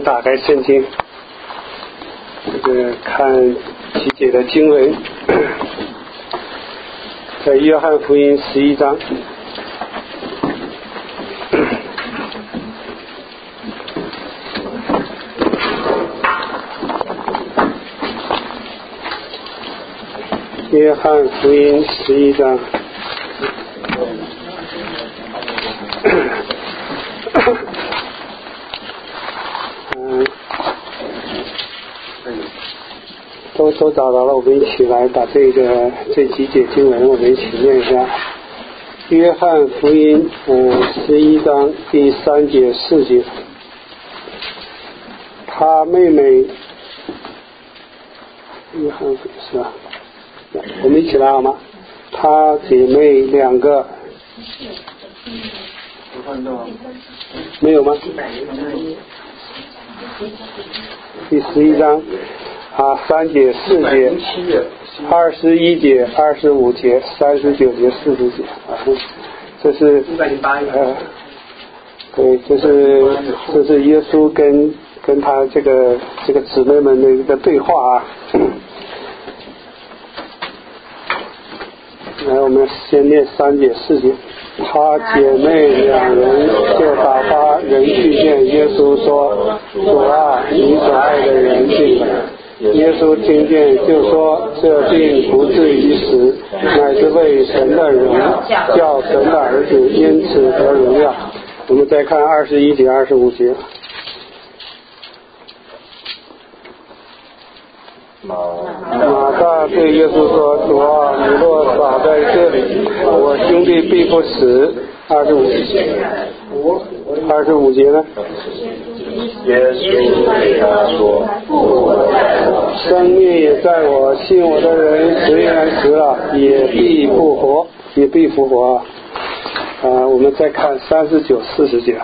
打开圣经，看几节的经文，在约翰福音11章。约翰福音11章。都找到了，我们一起来把这几节经文我们一起念一下。约翰福音11章第3节4节，他妹妹约翰是吧？我们一起来好吗？他姐妹2个，没有吗？第11章3节4节21节25节39节40节这是对，这是耶稣跟他这个姊妹们的一个对话啊。来，我们先念3节4节。他姐妹2人就打发人去见耶稣，说：主啊，你所爱的人病了。耶稣听见就说：这病不至于死，乃是为神的荣，叫神的儿子因此得荣耀。我们再看21节25节。马大对耶稣说：主啊，你若撒在这里，我兄弟必不死。25节呢？ 耶稣对他说： 生命也在我，信我的人虽然死了，也必复活，也必复活啊！我们再看39、40节。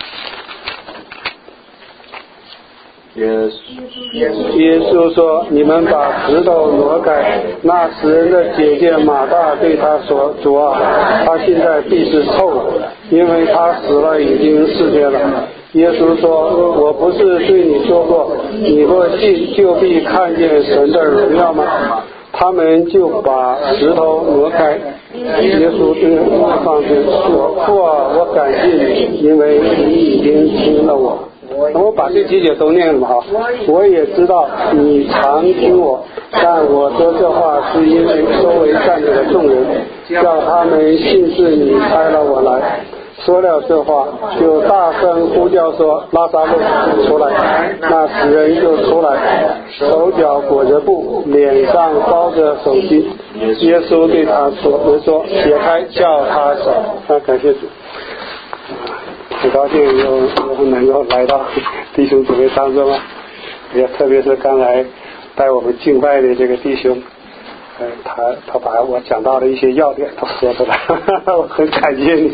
耶稣说：你们把石头挪开。那死人的姐姐马大对他说：主啊，他现在必是臭的，因为他死了已经4天了。耶稣说：我不是对你说过，你若信就必看见神的荣耀吗？他们就把石头挪开。耶稣对上去说：父啊，我感谢你，因为你已经听了我。我把这几节都念了哈。我也知道你常听我，但我说这话是因为周围站着的众人，叫他们信是你差了我来。说了这话，就大声呼叫说：拉撒路出来！那死人就出来，手脚裹着布，脸上包着手巾。耶稣对他说：解开，叫他走。感谢主。很高兴又能够来到弟兄姊妹当中啊，也特别是刚才带我们敬拜的这个弟兄，他把我讲到的一些要点都说出来，我很感谢你。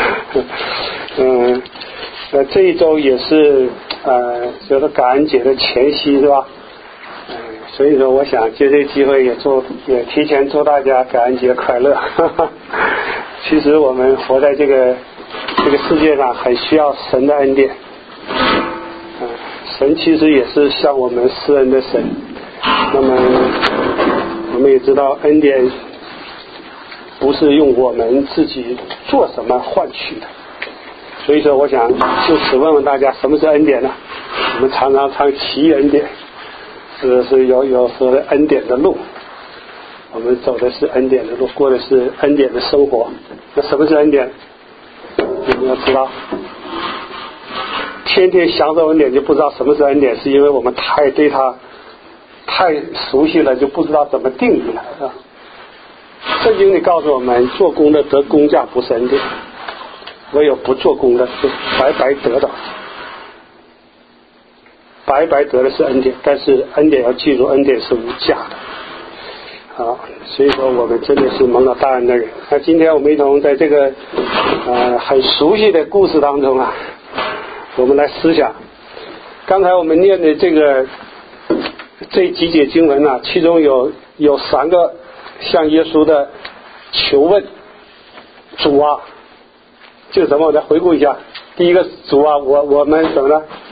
这一周也是就是感恩节的前夕是吧？所以说我想借这个机会也提前祝大家感恩节快乐。其实我们活在这个世界上很需要神的恩典。神其实也是向我们施恩的神。那么我们也知道恩典不是用我们自己做什么换取的。所以说我想就此问问大家，什么是恩典呢？我们常提恩典，是有时候恩典的路，我们走的是恩典的路，过的是恩典的生活。那什么是恩典？你们要知道，天天享受恩典就不知道什么是恩典，是因为我们对它太熟悉了，就不知道怎么定义了。圣经里告诉我们，做工的得工价不是恩典，唯有不做工的就白白得到。白白得的是恩典，但是恩典要记住，恩典是无价的。好，所以说我们真的是蒙了大恩的人。那今天我们一同在这个很熟悉的故事当中啊，我们来思想。刚才我们念的这几节经文啊，其中有3个向耶稣的求问。主啊，这是什么？我再回顾一下。第一个，主啊，我们什么呢？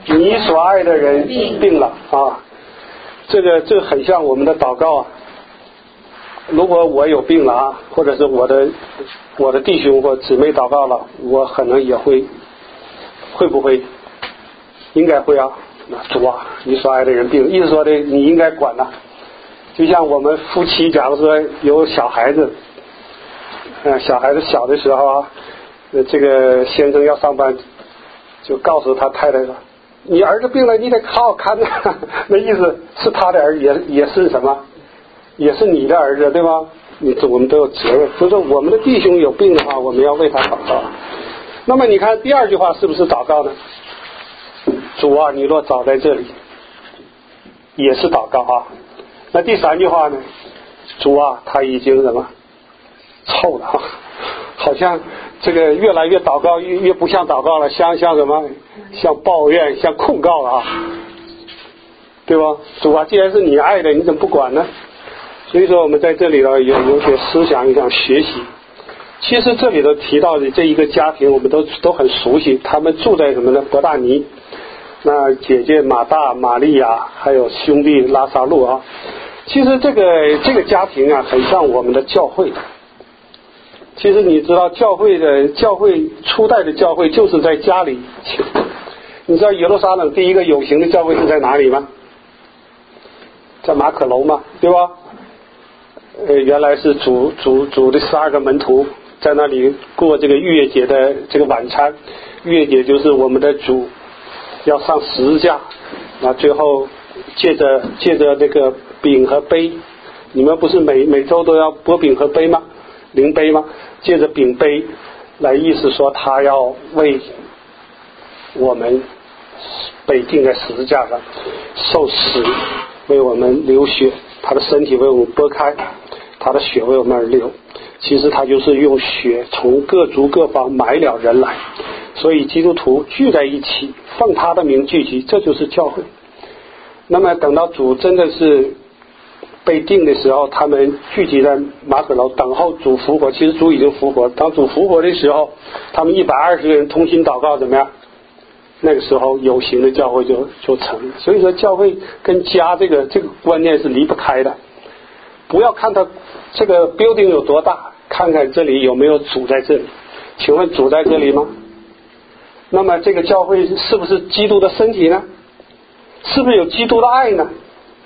你所爱的人病了啊。这个很像我们的祷告啊。如果我有病了啊，或者是我的弟兄或姊妹祷告了，我可能也会不会？应该会啊。主啊，你所爱的人病，意思说的你应该管了。就像我们夫妻假如说有小孩子，小孩子小的时候啊，这个先生要上班，就告诉他太太说，你儿子病了，你得好好看呐。那意思是他的儿子也是什么？也是你的儿子，对吧？我们都有责任。所以说我们的弟兄有病的话，我们要为他祷告。那么你看第二句话是不是祷告呢？主啊，你若早在这里，也是祷告啊。那第三句话呢？主啊，他已经什么臭了啊，好像这个越来越祷告越不像祷告了，像什么？像抱怨，像控告了啊，对吧？主啊，既然是你爱的，你怎么不管呢？所以说我们在这里呢有些思想想学习。其实这里头提到的这一个家庭我们都很熟悉，他们住在什么呢？伯大尼。那姐姐马大、玛利亚还有兄弟拉撒路啊。其实这个家庭啊很像我们的教会。其实你知道教会初代的教会就是在家里。你知道耶路撒冷第一个有形的教会是在哪里吗？在马可楼嘛，对吧？原来是主的12个门徒在那里过这个逾越节的这个晚餐。逾越节就是我们的主要上十字架，那最后借着那个饼和杯，你们不是每周都要拨饼和杯吗？灵杯吗？借着饼杯来意思说他要为我们被钉在十字架上受死，为我们流血，他的身体为我们拨开，他的血为我们而流。其实他就是用血从各族各方买了人来，所以基督徒聚在一起奉他的名聚集，这就是教会。那么等到主真的是被定的时候，他们聚集在马可楼等候主复活。其实主已经复活，当主复活的时候，他们120个人同心祷告，怎么样？那个时候有形的教会就成了。所以说教会跟家这个观念是离不开的。不要看它这个 building 有多大，看看这里有没有主在这里。请问主在这里吗？那么这个教会是不是基督的身体呢？是不是有基督的爱呢？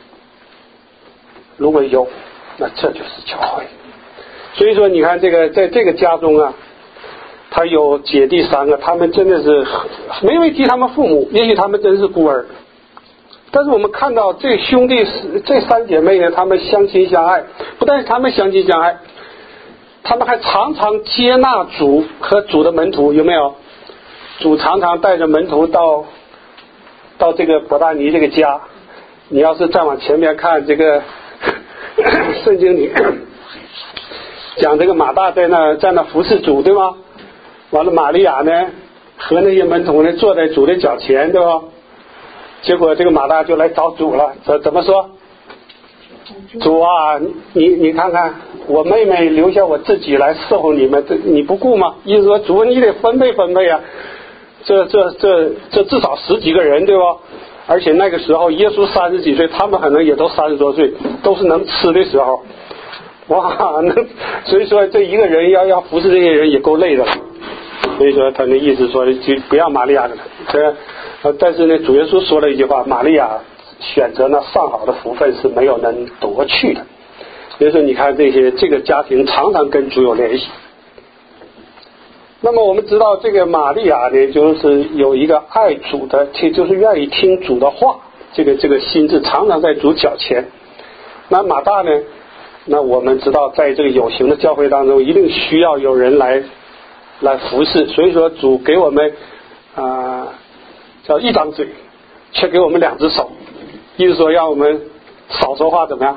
如果有，那这就是教会。所以说你看这个在这个家中啊，他有姐弟3个，他们真的是没有提他们父母，也许他们真是孤儿。但是我们看到这兄弟这3姐妹呢，他们相亲相爱，不但是他们相亲相爱，他们还常常接纳主和主的门徒，有没有？主常常带着门徒到这个伯大尼这个家。你要是再往前面看这个圣经里讲这个马大在那服侍主，对吗？完了玛利亚呢和那些门徒呢坐在主的脚前，对吧？结果这个马大就来找主了，怎么说？主啊，你看看我妹妹留下我自己来伺候你们，你不顾吗？意思说主你得分配啊，这至少10几个人，对吧？而且那个时候耶稣30几岁，他们可能也都30多岁，都是能吃的时候。哇，所以说这一个人要服侍这些人也够累的了。所以说他的意思说就不要玛利亚的了。但是呢主耶稣说了一句话，玛利亚选择那上好的福分是没有能夺去的。所以说你看这个家庭常常跟主有联系。那么我们知道这个玛利亚呢就是有一个爱主的，就是愿意听主的话，这个心智常常在主脚前。那马大呢，那我们知道在这个有形的教会当中一定需要有人来服侍，所以说主给我们叫一张嘴，却给我们2只手，意思说让我们少说话怎么样？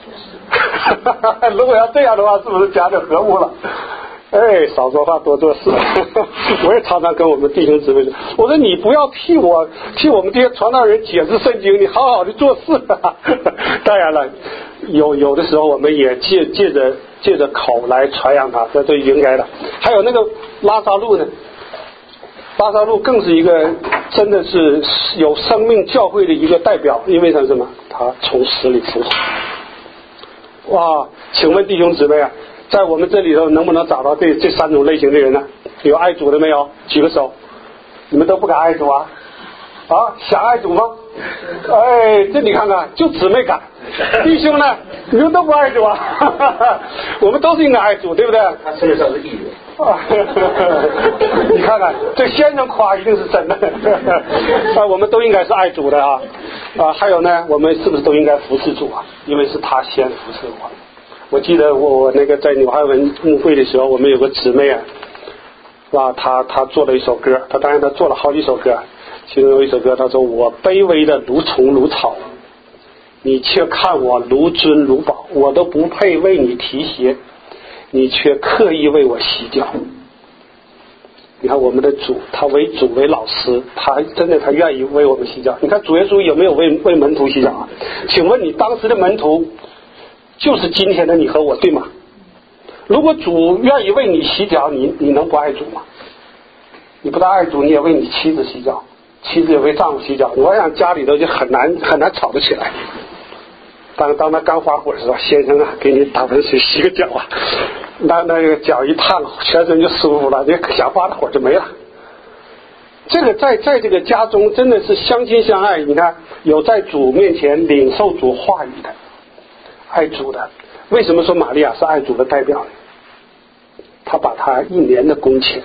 如果要这样的话，是不是家就和睦了？少说话多做事。我也常常跟我们弟兄姊妹说，我说你不要替我们这些传道人解释圣经，你好好的做事。当然了，有的时候我们也借着口来传扬它，这应该的。还有那个拉撒路呢，拉撒路更是一个真的是有生命教会的一个代表，因为他什么？他从死里复活。哇，请问弟兄姊妹啊，在我们这里头能不能找到这三种类型的人呢？有爱主的没有？举个手。你们都不敢爱主啊？啊，想爱主吗？哎，这你看看，就姊妹敢。弟兄呢，你们都不爱主啊？我们都是应该爱主，对不对？ 他事实上是义人。 你看看，这先生夸一定是真的。我们都应该是爱主的啊。还有呢，我们是不是都应该服侍主啊？因为是他先服侍我。我记得我那个在纽汉文牧会的时候，我们有个姊妹啊，她做了一首歌，当然她做了好几首歌，其中有一首歌，她说：“我卑微的如虫如草，你却看我如尊如宝，我都不配为你提鞋，你却刻意为我洗脚。”你看我们的主，他为主为老师，他真的他愿意为我们洗脚。你看主耶稣有没有为门徒洗脚啊？请问你当时的门徒就是今天的你和我，对吗？如果主愿意为你洗脚，你能不爱主吗？你不但爱主，你也为你妻子洗脚，妻子也为丈夫洗脚。我想家里头就很难吵得起来。当他刚发火的时候，先生啊，给你打盆水洗个脚啊，那个脚一烫，全身就舒服了，你想发的火就没了。这个在这个家中真的是相亲相爱。你看，有在主面前领受主话语的，爱主的。为什么说玛利亚是爱主的代表呢？他把他1年的工钱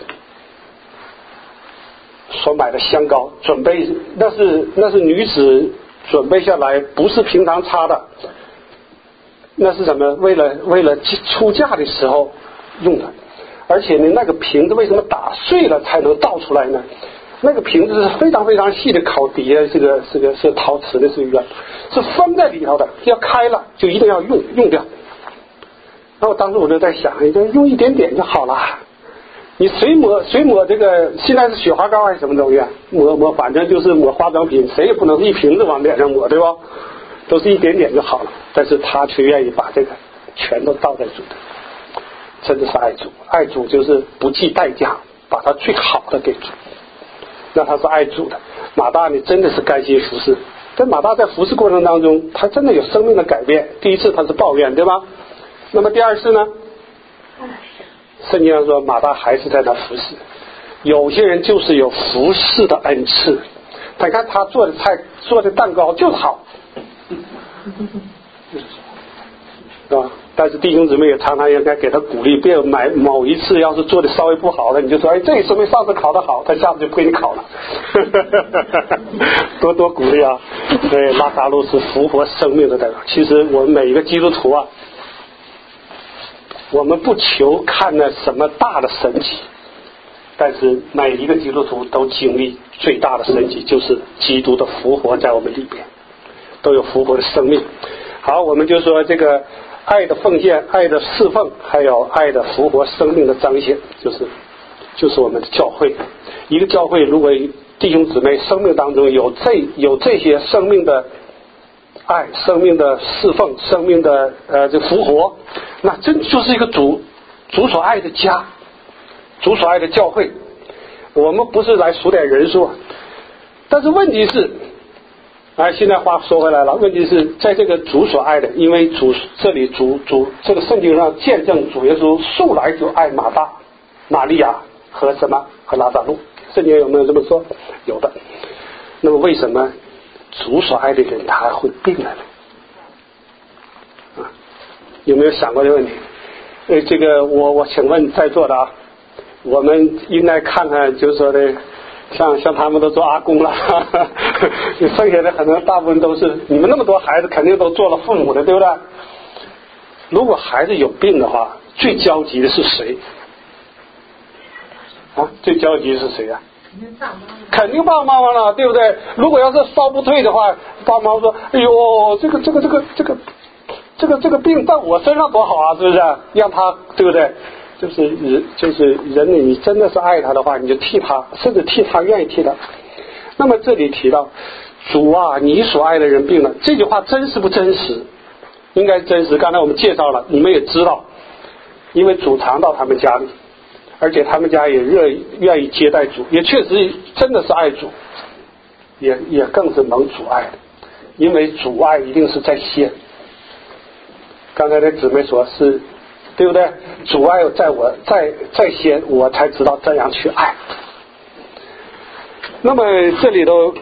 所买的香膏准备，那是女子准备下来，不是平常擦的，那是什么？为了出嫁的时候用的。而且呢，那个瓶子为什么打碎了才能倒出来呢？那个瓶子是非常非常细的烤，底下是陶瓷的，是封在里头的，要开了就一定要用掉。然后当时我就在想，你就用一点点就好了。你水抹这个，现在是雪花膏还是什么东西啊？抹，反正就是抹化妆品，谁也不能一瓶子往脸上抹，对吧？都是一点点就好了。但是他却愿意把这个全都倒在主的，真的是爱主。爱主就是不计代价，把他最好的给主。那他是爱主的。马大呢，真的是甘心服侍。但马大在服侍过程当中，他真的有生命的改变。第一次他是抱怨，对吧？那么第二次呢？圣经上说马大还是在那服侍。有些人就是有服侍的恩赐，他看他做的菜做的蛋糕就是好，是吧？但是弟兄姊妹也常常应该给他鼓励，别买某一次要是做的稍微不好了，你就说哎，这说明上次烤的好，他下次就不给你烤了。多鼓励啊！对，拉撒路是复活生命的代表。其实我们每一个基督徒啊，我们不求看那什么大的神奇，但是每一个基督徒都经历最大的神奇，就是基督的复活在我们里边，都有复活的生命。好，我们就说这个爱的奉献、爱的侍奉，还有爱的复活生命的彰显，就是我们的教会。一个教会如果弟兄姊妹生命当中有这些生命的爱、生命的侍奉、生命的这复活，那真就是一个主所爱的家，主所爱的教会。我们不是来数点人数，但是问题是，现在话说回来了，问题是在这个主所爱的，因为这里主这个圣经上见证主耶稣素来就爱马大、玛利亚和拉撒路。圣经有没有这么说？有的。那么为什么主所爱的人他还会病了呢？有没有想过这个问题？这个我请问在座的啊，我们应该看看，就是说的，像他们都做阿公了，剩下的可能大部分都是你们那么多孩子，肯定都做了父母的，对不对？如果孩子有病的话，最焦急的是谁？最焦急的是谁啊？肯定爸爸妈妈了，对不对？如果要是烧不退的话，爸妈说：“哎呦，这个病在我身上多好啊，是不是？让他，对不对？就是人，你真的是爱他的话，你就替他，甚至替他，愿意替他。那么这里提到主啊，你所爱的人病了，这句话真实不真实？应该真实。刚才我们介绍了，你们也知道，因为主常到他们家里。而且他们家也愿意接待主，也确实真的是爱主。 也更是蒙主爱的，因为主爱一定是在先。刚才的姊妹说是，对不对？主爱在我在先，我才知道这样去爱。那么这里头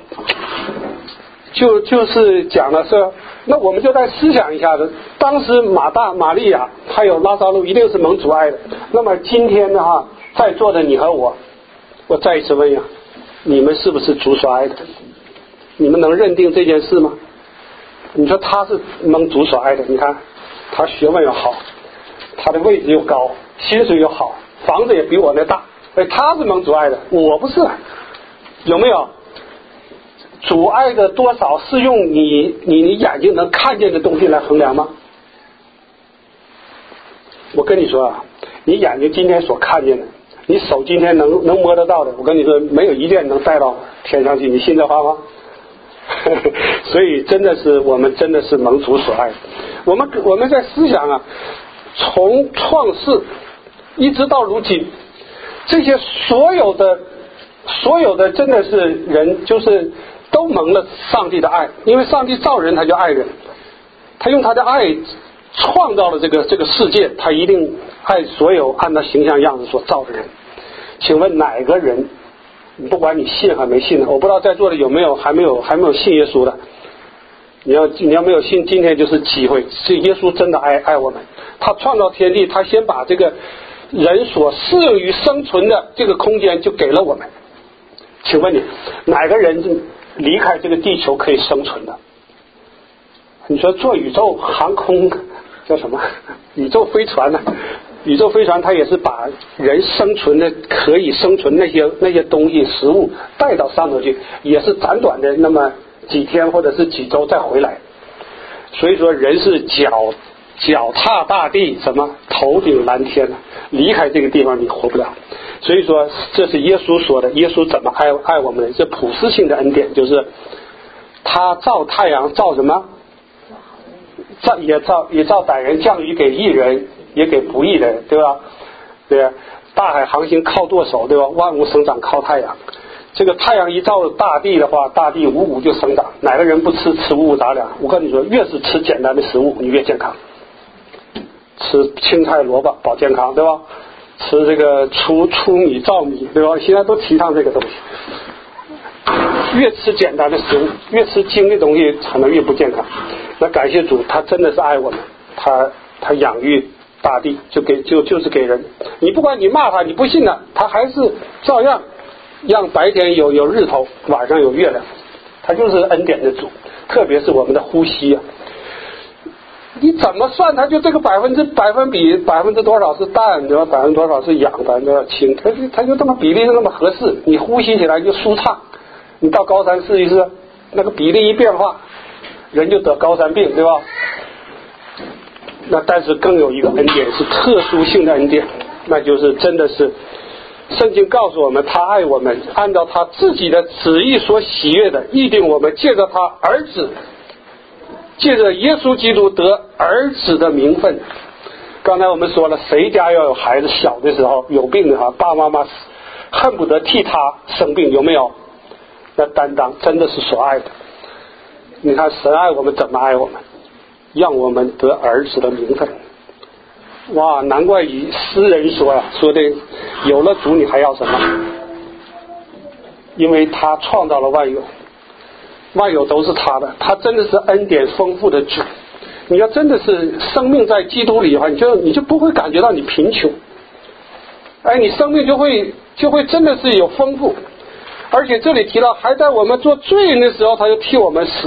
就是讲的是，那我们就再思想一下子，当时马大、玛利亚还有拉撒路一定是蒙主爱的。那么今天的话，在座的你和我再一次问呀，你们是不是主所爱的？你们能认定这件事吗？你说他是蒙主所爱的，你看他学问又好，他的位置又高，薪水又好，房子也比我那大，他是蒙主爱的，我不是，有没有？主爱的多少是用你眼睛能看见的东西来衡量吗？我跟你说啊，你眼睛今天所看见的，你手今天能摸得到的，我跟你说没有一件能带到天上去，你信这话吗？所以真的是我们真的是蒙主所爱的。我们在思想啊，从创世一直到如今，这些所有的真的是人，就是都蒙了上帝的爱，因为上帝造人他就爱人，他用他的爱创造了这个世界，他一定爱所有按他形象样子所造的人。请问哪个人，不管你信还没信的，我不知道在座的有没有还没有信耶稣的，你要没有信，今天就是机会，是耶稣真的爱我们，他创造天地，他先把这个人所适应于生存的这个空间就给了我们。请问你哪个人离开这个地球可以生存的？你说坐宇宙航空叫什么宇宙飞船呢？宇宙飞船它也是把人生存的可以生存那些东西食物带到上头去，也是短短的那么几天或者是几周再回来。所以说人是脚踏大地，什么头顶蓝天，离开这个地方你活不了。所以说这是耶稣说的，耶稣怎么爱我们的，这普世性的恩典，就是他造太阳，造什么？也造歹人，降雨给义人，也给不义人，对吧？对，大海航行靠舵手，对吧？万物生长靠太阳。这个太阳一照大地的话，大地五谷就生长。哪个人不吃五谷杂粮？我跟你说，越是吃简单的食物，你越健康。吃青菜萝卜保健康，对吧？吃这个粗米糙米，对吧？现在都提倡这个东西。越吃简单的食物，越吃精的东西，可能越不健康。那感谢主，他真的是爱我们，他养育大地，就是给人。你不管你骂他，你不信他，他还是照样让白天有日头，晚上有月亮。他就是恩典的主，特别是我们的呼吸啊。你怎么算，它就这个百分比多少是氮，对吧？多少是氧，多少氢，它就这么比例是那么合适，你呼吸起来就舒畅。你到高山试一试，那个比例一变化，人就得高山病，对吧？那但是更有一个恩典是特殊性的恩典，那就是真的是圣经告诉我们，他爱我们，按照他自己的旨意所喜悦的，预定我们借着他儿子，借着耶稣基督得儿子的名分。刚才我们说了，谁家要有孩子小的时候有病的话，爸爸妈妈恨不得替他生病，有没有？那担当真的是所爱的。你看神爱我们怎么爱我们，让我们得儿子的名分。哇，难怪以诗人说的有了主你还要什么？因为他创造了万有，万有都是他的，他真的是恩典丰富的主。你要真的是生命在基督里的话，你就不会感觉到你贫穷，你生命就会真的是有丰富。而且这里提到，还在我们做罪人的时候，他就替我们死。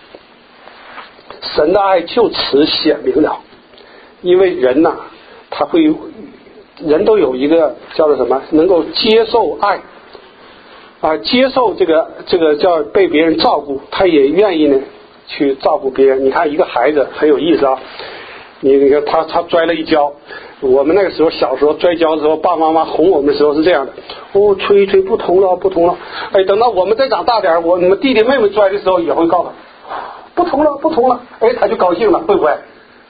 神的爱就此显明了，因为人呐，人都有一个叫做什么，能够接受爱接受这个叫被别人照顾，他也愿意呢去照顾别人。你看一个孩子很有意思啊，你看他摔了一跤，我们那个时候小时候摔跤的时候，爸爸妈妈哄我们的时候是这样的，吹不同了，等到我们再长大点，你们弟弟妹妹摔的时候也会告诉不同了，他就高兴了，会不会？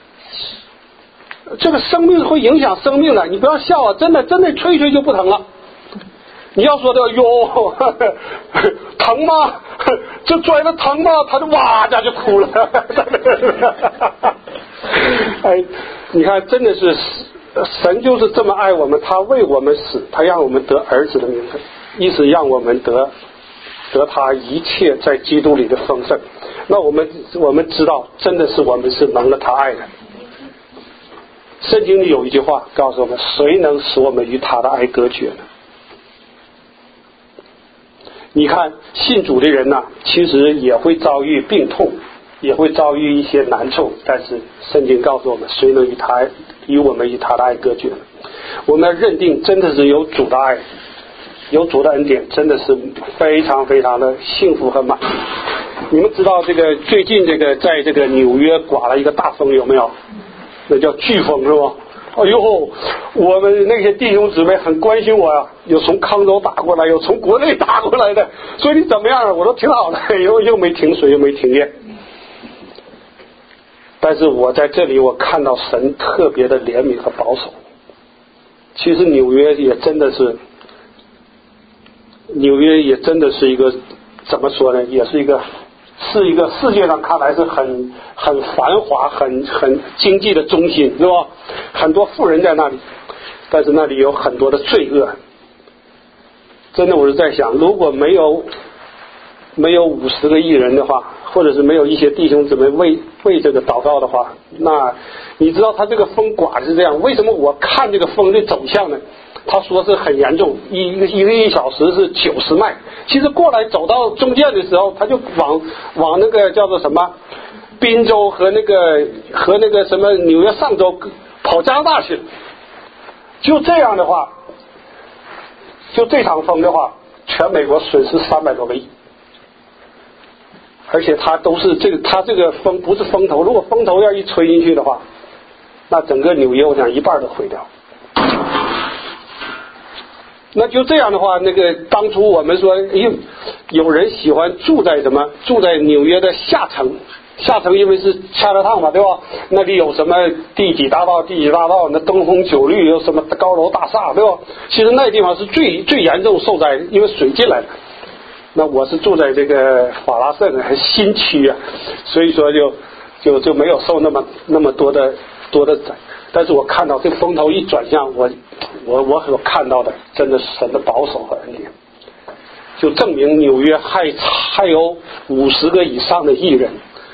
这个生命会影响生命的，你不要笑啊，真的吹就不疼了。你要说的疼吗？ 就拽了疼嘛，他就哇家就哭了。哎，你看，真的是神就是这么爱我们，他为我们死，他让我们得儿子的名分，意思让我们得他一切在基督里的丰盛。那我们知道，真的是我们是蒙了他爱的。圣经里有一句话告诉我们，谁能使我们与他的爱隔绝呢？你看信主的人呢，其实也会遭遇病痛，也会遭遇一些难处，但是圣经告诉我们，谁能与我们与他的爱隔绝呢？我们要认定真的是有主的爱，有主的恩典，真的是非常非常的幸福和满足。你们知道这个最近这个在这个纽约刮了一个大风有没有？那叫飓风是吧？哎呦，我们那些弟兄姊妹很关心我呀，有从康州打过来，有从国内打过来的，所以你怎么样？我说挺好的，又没停水，又没停电。但是我在这里，我看到神特别的怜悯和保守。其实纽约也真的是一个怎么说呢？也是一个世界上看来是很繁华、很经济的中心，是吧？很多富人在那里，但是那里有很多的罪恶。真的，我是在想，如果没有50个亿人的话，或者是没有一些弟兄姊妹为这个祷告的话，那你知道他这个风刮是这样，为什么我看这个风的走向呢？他说是很严重，一个1小时是90迈，其实过来走到中间的时候，他就往那个叫做什么宾州和那个什么纽约上州跑加拿大去。就这样的话，就这场风的话，全美国损失300多个亿。而且它都是它这个风不是风头，如果风头要一吹进去的话，那整个纽约我想一半都毁掉。那就这样的话，那个当初我们说，有人喜欢住在纽约的下城，因为是恰德烫嘛，对吧？那里有什么第几大道，那灯红酒绿，有什么高楼大厦，对吧？其实那地方是最严重受灾，因为水进来了。那我是住在这个法拉盛还新区啊，所以说就没有受那么多的灾。但是我看到这风头一转向，我所看到的真的是神的保守和恩典，就证明纽约还有50个以上的艺人。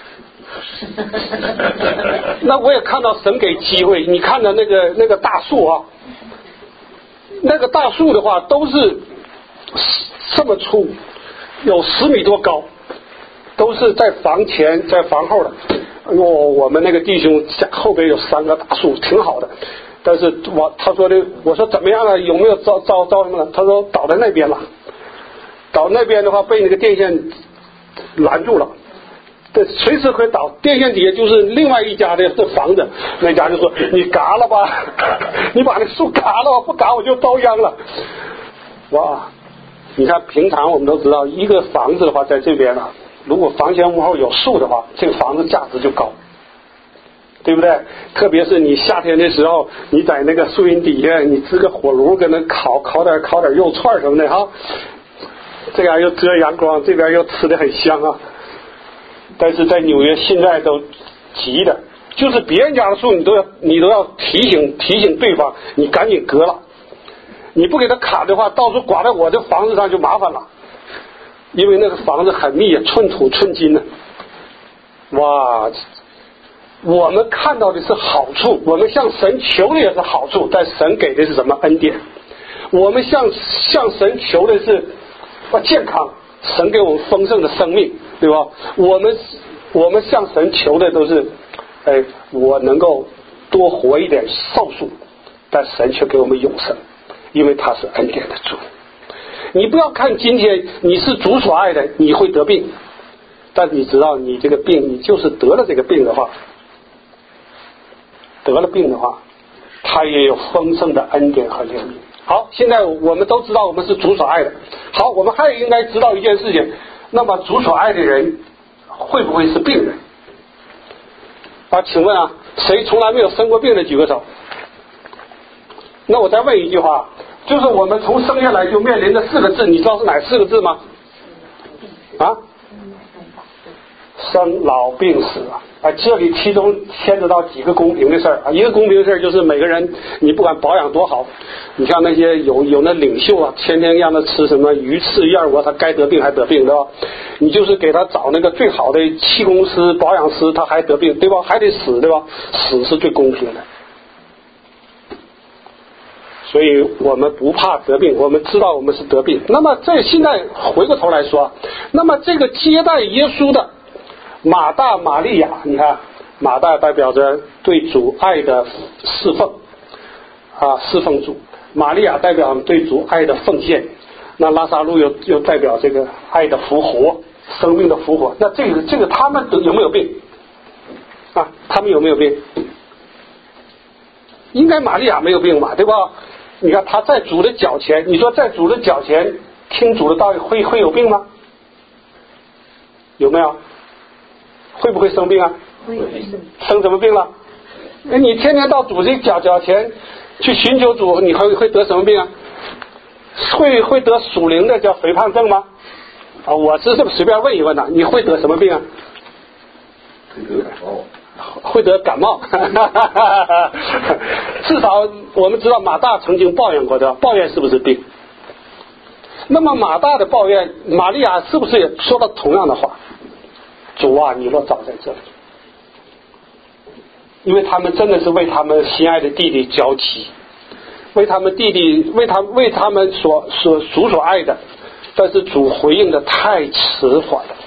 那我也看到神给机会，你看到那个大树啊，那个大树的话都是这么粗，有10米多高，都是在房前在房后的。我们那个弟兄后边有3个大树，挺好的。但是他说的，我说怎么样了？有没有遭什么了？他说倒在那边了。倒那边的话被那个电线拦住了，对，随时可以倒。电线底下就是另外一家的房子，那家就说你嘎了吧，你把那树嘎了吧，不嘎我就遭殃了。哇！你看平常我们都知道，一个房子的话在这边啊，如果房前屋后有树的话，这个房子价值就高，对不对？特别是你夏天的时候，你在那个树荫底下，你支个火炉跟那烤点肉串什么的哈，这样又遮阳光，这边又吃得很香啊。但是在纽约现在都急的，就是别人家的树你都要提醒对方，你赶紧割了。你不给他砍的话，到时候刮在我的房子上就麻烦了，因为那个房子很密，寸土寸金的。哇！我们看到的是好处，我们向神求的也是好处，但神给的是什么？恩典。我们向神求的是健康，神给我们丰盛的生命，对吧？我们向神求的都是，我能够多活一点寿数，但神却给我们永生。因为他是恩典的主。你不要看今天你是主所爱的，你会得病，但你知道你这个病，你就是得了这个病的话，他也有丰盛的恩典和怜悯。好，现在我们都知道我们是主所爱的。好，我们还应该知道一件事情，那么主所爱的人会不会是病人啊？请问啊，谁从来没有生过病的举个手？那我再问一句话，就是我们从生下来就面临的4个字，你知道是哪4个字吗？啊？ 生老病死啊，这里其中牵扯到几个公平的事儿啊。一个公平的事儿就是每个人，你不管保养多好，你像那些有那领袖啊，天天让他吃什么鱼翅燕窝，他该得病还得病，对吧？你就是给他找那个最好的气功师、保养师，他还得病，对吧？还得死，对吧？死是最公平的。所以我们不怕得病，我们知道我们是得病。那么这现在回过头来说，那么这个接待耶稣的马大、玛利亚，你看马大代表着对主爱的侍奉啊，侍奉主；玛利亚代表对主爱的奉献。那拉撒路又代表这个爱的复活，生命的复活。那这个他们有没有病啊？他们有没有病？应该玛利亚没有病吧，对吧？你看他在主的脚前，你说在主的脚前听主的道理会有病吗？有没有？会不会生病啊？会生什么病了？你天天到主的脚前去寻求主，你会得什么病啊？会得属灵的叫肥胖症吗？啊，我是这么随便问一问的，你会得什么病啊？会得感冒。至少我们知道马大曾经抱怨过的，抱怨是不是病？那么马大的抱怨，玛利亚是不是也说了同样的话？主啊，你若早在这里。因为他们真的是为他们心爱的弟弟焦急，为他们弟弟，为他们主所爱的，但是主回应的太迟缓了，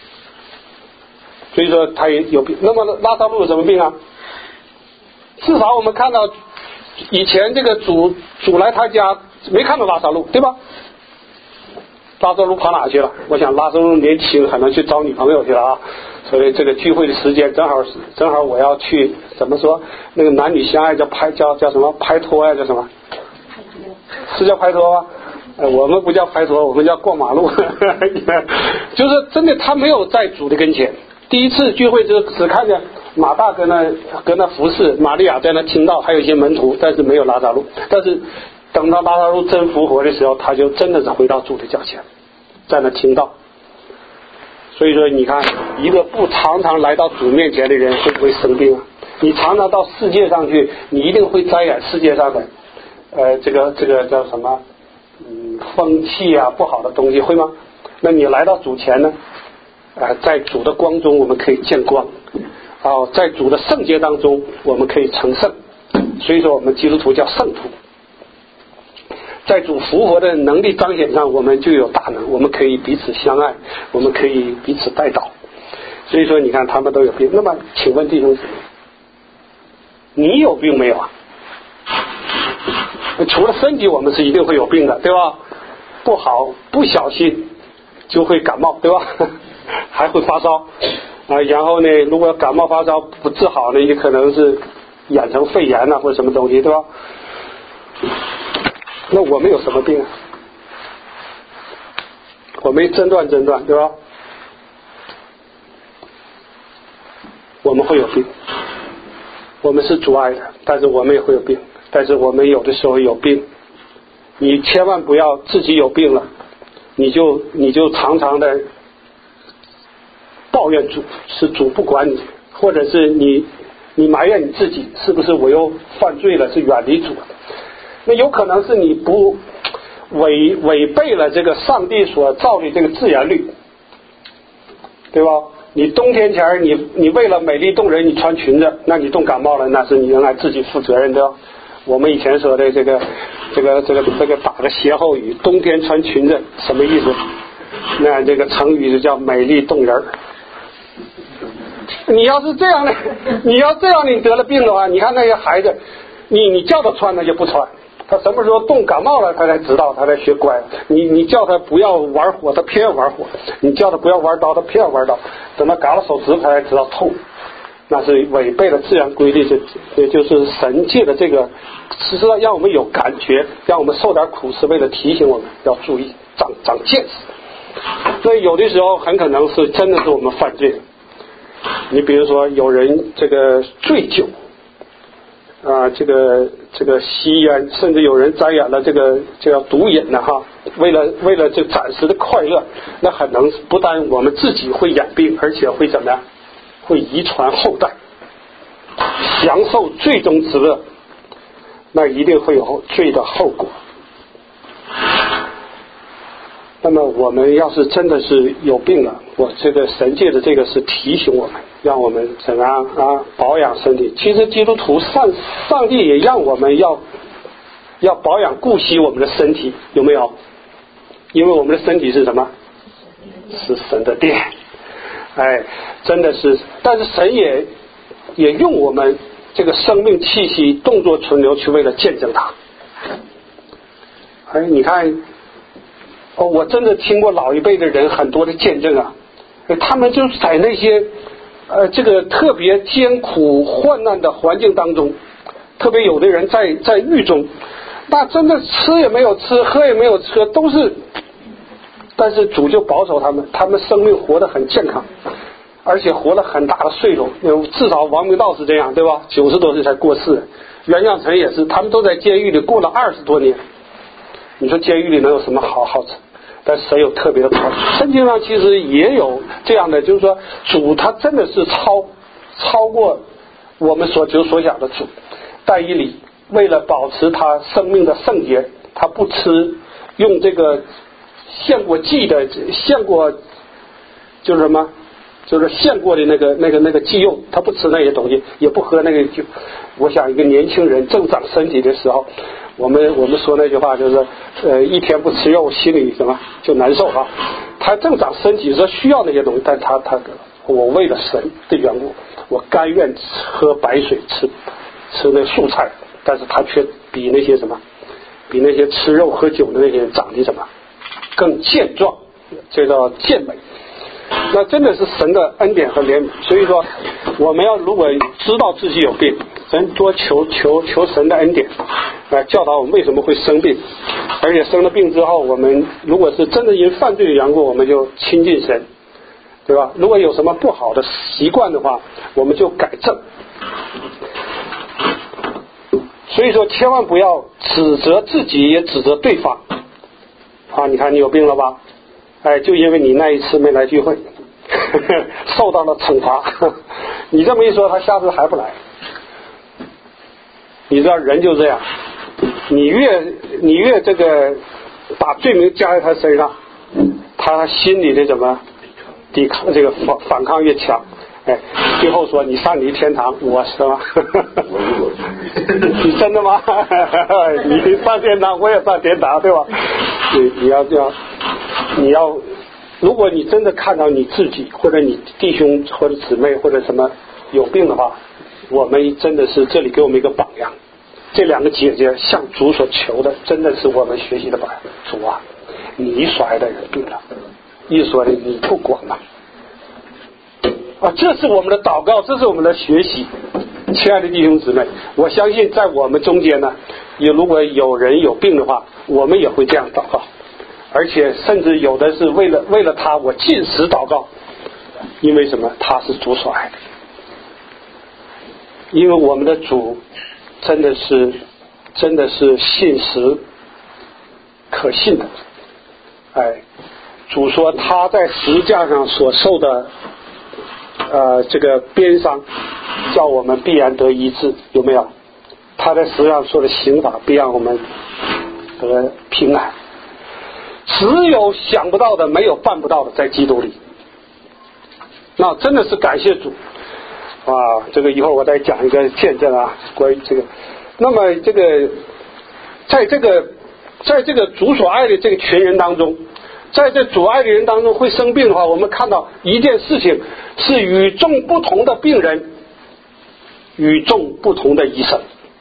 所以说他也有病。那么拉撒路有什么病啊？至少我们看到以前这个主来他家没看到拉撒路，对吧？拉撒路跑哪去了？我想拉撒路年轻，可能去找女朋友去了啊。所以这个聚会的时间正好我要去，怎么说？那个男女相爱叫什么拍拖呀？叫什么？是叫拍拖吗？我们不叫拍拖，我们叫过马路。就是真的，他没有在主的跟前。第一次聚会只看见马大跟那服侍，玛利亚在那听到，还有一些门徒，但是没有拉撒路。但是等到拉撒路真复活的时候，他就真的是回到主的脚前，在那听到。所以说你看，一个不常常来到主面前的人会不会生病啊？你常常到世界上去，你一定会沾染世界上的这个叫什么风气啊，不好的东西，会吗？那你来到主前呢，在主的光中我们可以见光，在主的圣洁当中我们可以成圣。所以说我们基督徒叫圣徒。在主复活的能力彰显上，我们就有大能，我们可以彼此相爱，我们可以彼此代祷。所以说你看他们都有病。那么请问弟兄姊妹，你有病没有啊？除了身体我们是一定会有病的，对吧？不好不小心就会感冒，对吧？还会发烧然后呢如果感冒发烧不治好呢，也可能是染成肺炎或者什么东西，对吧？那我们有什么病啊？我们诊断，对吧？我们会有病，我们是主爱的，但是我们也会有病，但是我们有的时候有病，你千万不要自己有病了，你就常常的抱怨主，是主不管你，或者是你埋怨你自己，是不是我又犯罪了，是远离主了？那有可能是你不违背了这个上帝所造的这个自然律，对吧？你冬天前你为了美丽动人你穿裙子，那你冻感冒了，那是你原来自己负责任的。我们以前说的这个打个歇后语，冬天穿裙子什么意思？那这个成语就叫美丽动人。你要是这样的，你得了病的话，你看那些孩子，你叫他穿他就不穿，他什么时候冻感冒了他才知道，他才学乖。你叫他不要玩火，他偏要玩火；你叫他不要玩刀，他偏要玩刀。等他割了手指头他才知道痛，那是违背了自然规律。也就是神界的这个是让我们有感觉，让我们受点苦，是为了提醒我们要注意长见识。所以有的时候很可能是真的是我们犯罪。你比如说有人这个醉酒这个吸烟，甚至有人沾染了这个叫毒瘾呢哈，为了这暂时的快乐，那很能不但我们自己会染病，而且会怎么样？会遗传后代，享受罪中之乐，那一定会有罪的后果。那么我们要是真的是有病了，我这个神界的这个是提醒我们，让我们怎样保养身体。其实基督徒上帝也让我们要保养顾惜我们的身体，有没有？因为我们的身体是什么？是神的殿。真的是，但是神也用我们这个生命气息动作存留去为了见证他。你看我真的听过老一辈的人很多的见证啊，他们就是在那些这个特别艰苦患难的环境当中，特别有的人在狱中，那真的吃也没有吃，喝也没有喝，都是，但是主就保守他们生命活得很健康，而且活了很大的岁数，至少王明道是这样，对吧？90多岁才过世，袁向成也是，他们都在监狱里过了20多年。你说监狱里能有什么好处？但是神有特别的保守。圣经上其实也有这样的，就是说主他真的是超过我们所想的主。但以理为了保持他生命的圣洁，他不吃用这个献过祭的就是什么，就是献过的那个祭肉，他不吃那些东西，也不喝那个酒。我想一个年轻人正长身体的时候，我们说那句话就是一天不吃肉，心里什么就难受啊。他正长身体说需要那些东西，但他我为了神的缘故，我甘愿喝白水，吃那素菜，但是他却比那些吃肉喝酒的那些人长得什么更健壮，这叫健美。那真的是神的恩典和怜悯。所以说我们要如果知道自己有病，咱多求神的恩典来教导我们为什么会生病，而且生了病之后，我们如果是真的因犯罪的缘故，我们就亲近神，对吧？如果有什么不好的习惯的话，我们就改正。所以说千万不要指责自己也指责对方你看你有病了吧，就因为你那一次没来聚会受到了惩罚你这么一说，他下次还不来。你知道人就这样，你越这个把罪名加在他身上，他心里的怎么抵抗这个反抗越强。最后说你上你天堂，我是吗你真的吗你上天堂我也上天堂，对吧？你要这样，你要如果你真的看到你自己或者你弟兄或者姊妹或者什么有病的话，我们真的是这里给我们一个榜样。这两个姐姐向主所求的真的是我们学习的榜样。主啊，你所爱的人病了，一说的你不管吗？这是我们的祷告，这是我们的学习。亲爱的弟兄姊妹，我相信在我们中间呢，如果有人有病的话，我们也会这样祷告，而且甚至有的是为了他我禁食祷告。因为什么？他是主所爱的。因为我们的主真的是信实可信的。主说他在十字架上所受的这个鞭伤，叫我们必然得医治，有没有？他在十字架上说的刑罚必让我们得平安。只有想不到的，没有办不到的，在基督里。那真的是感谢主这个一会儿我再讲一个见证关于这个。那么这个在这个主所爱的这个群人当中，在这主爱的人当中会生病的话，我们看到一件事情是与众不同的病人，与众不同的医生。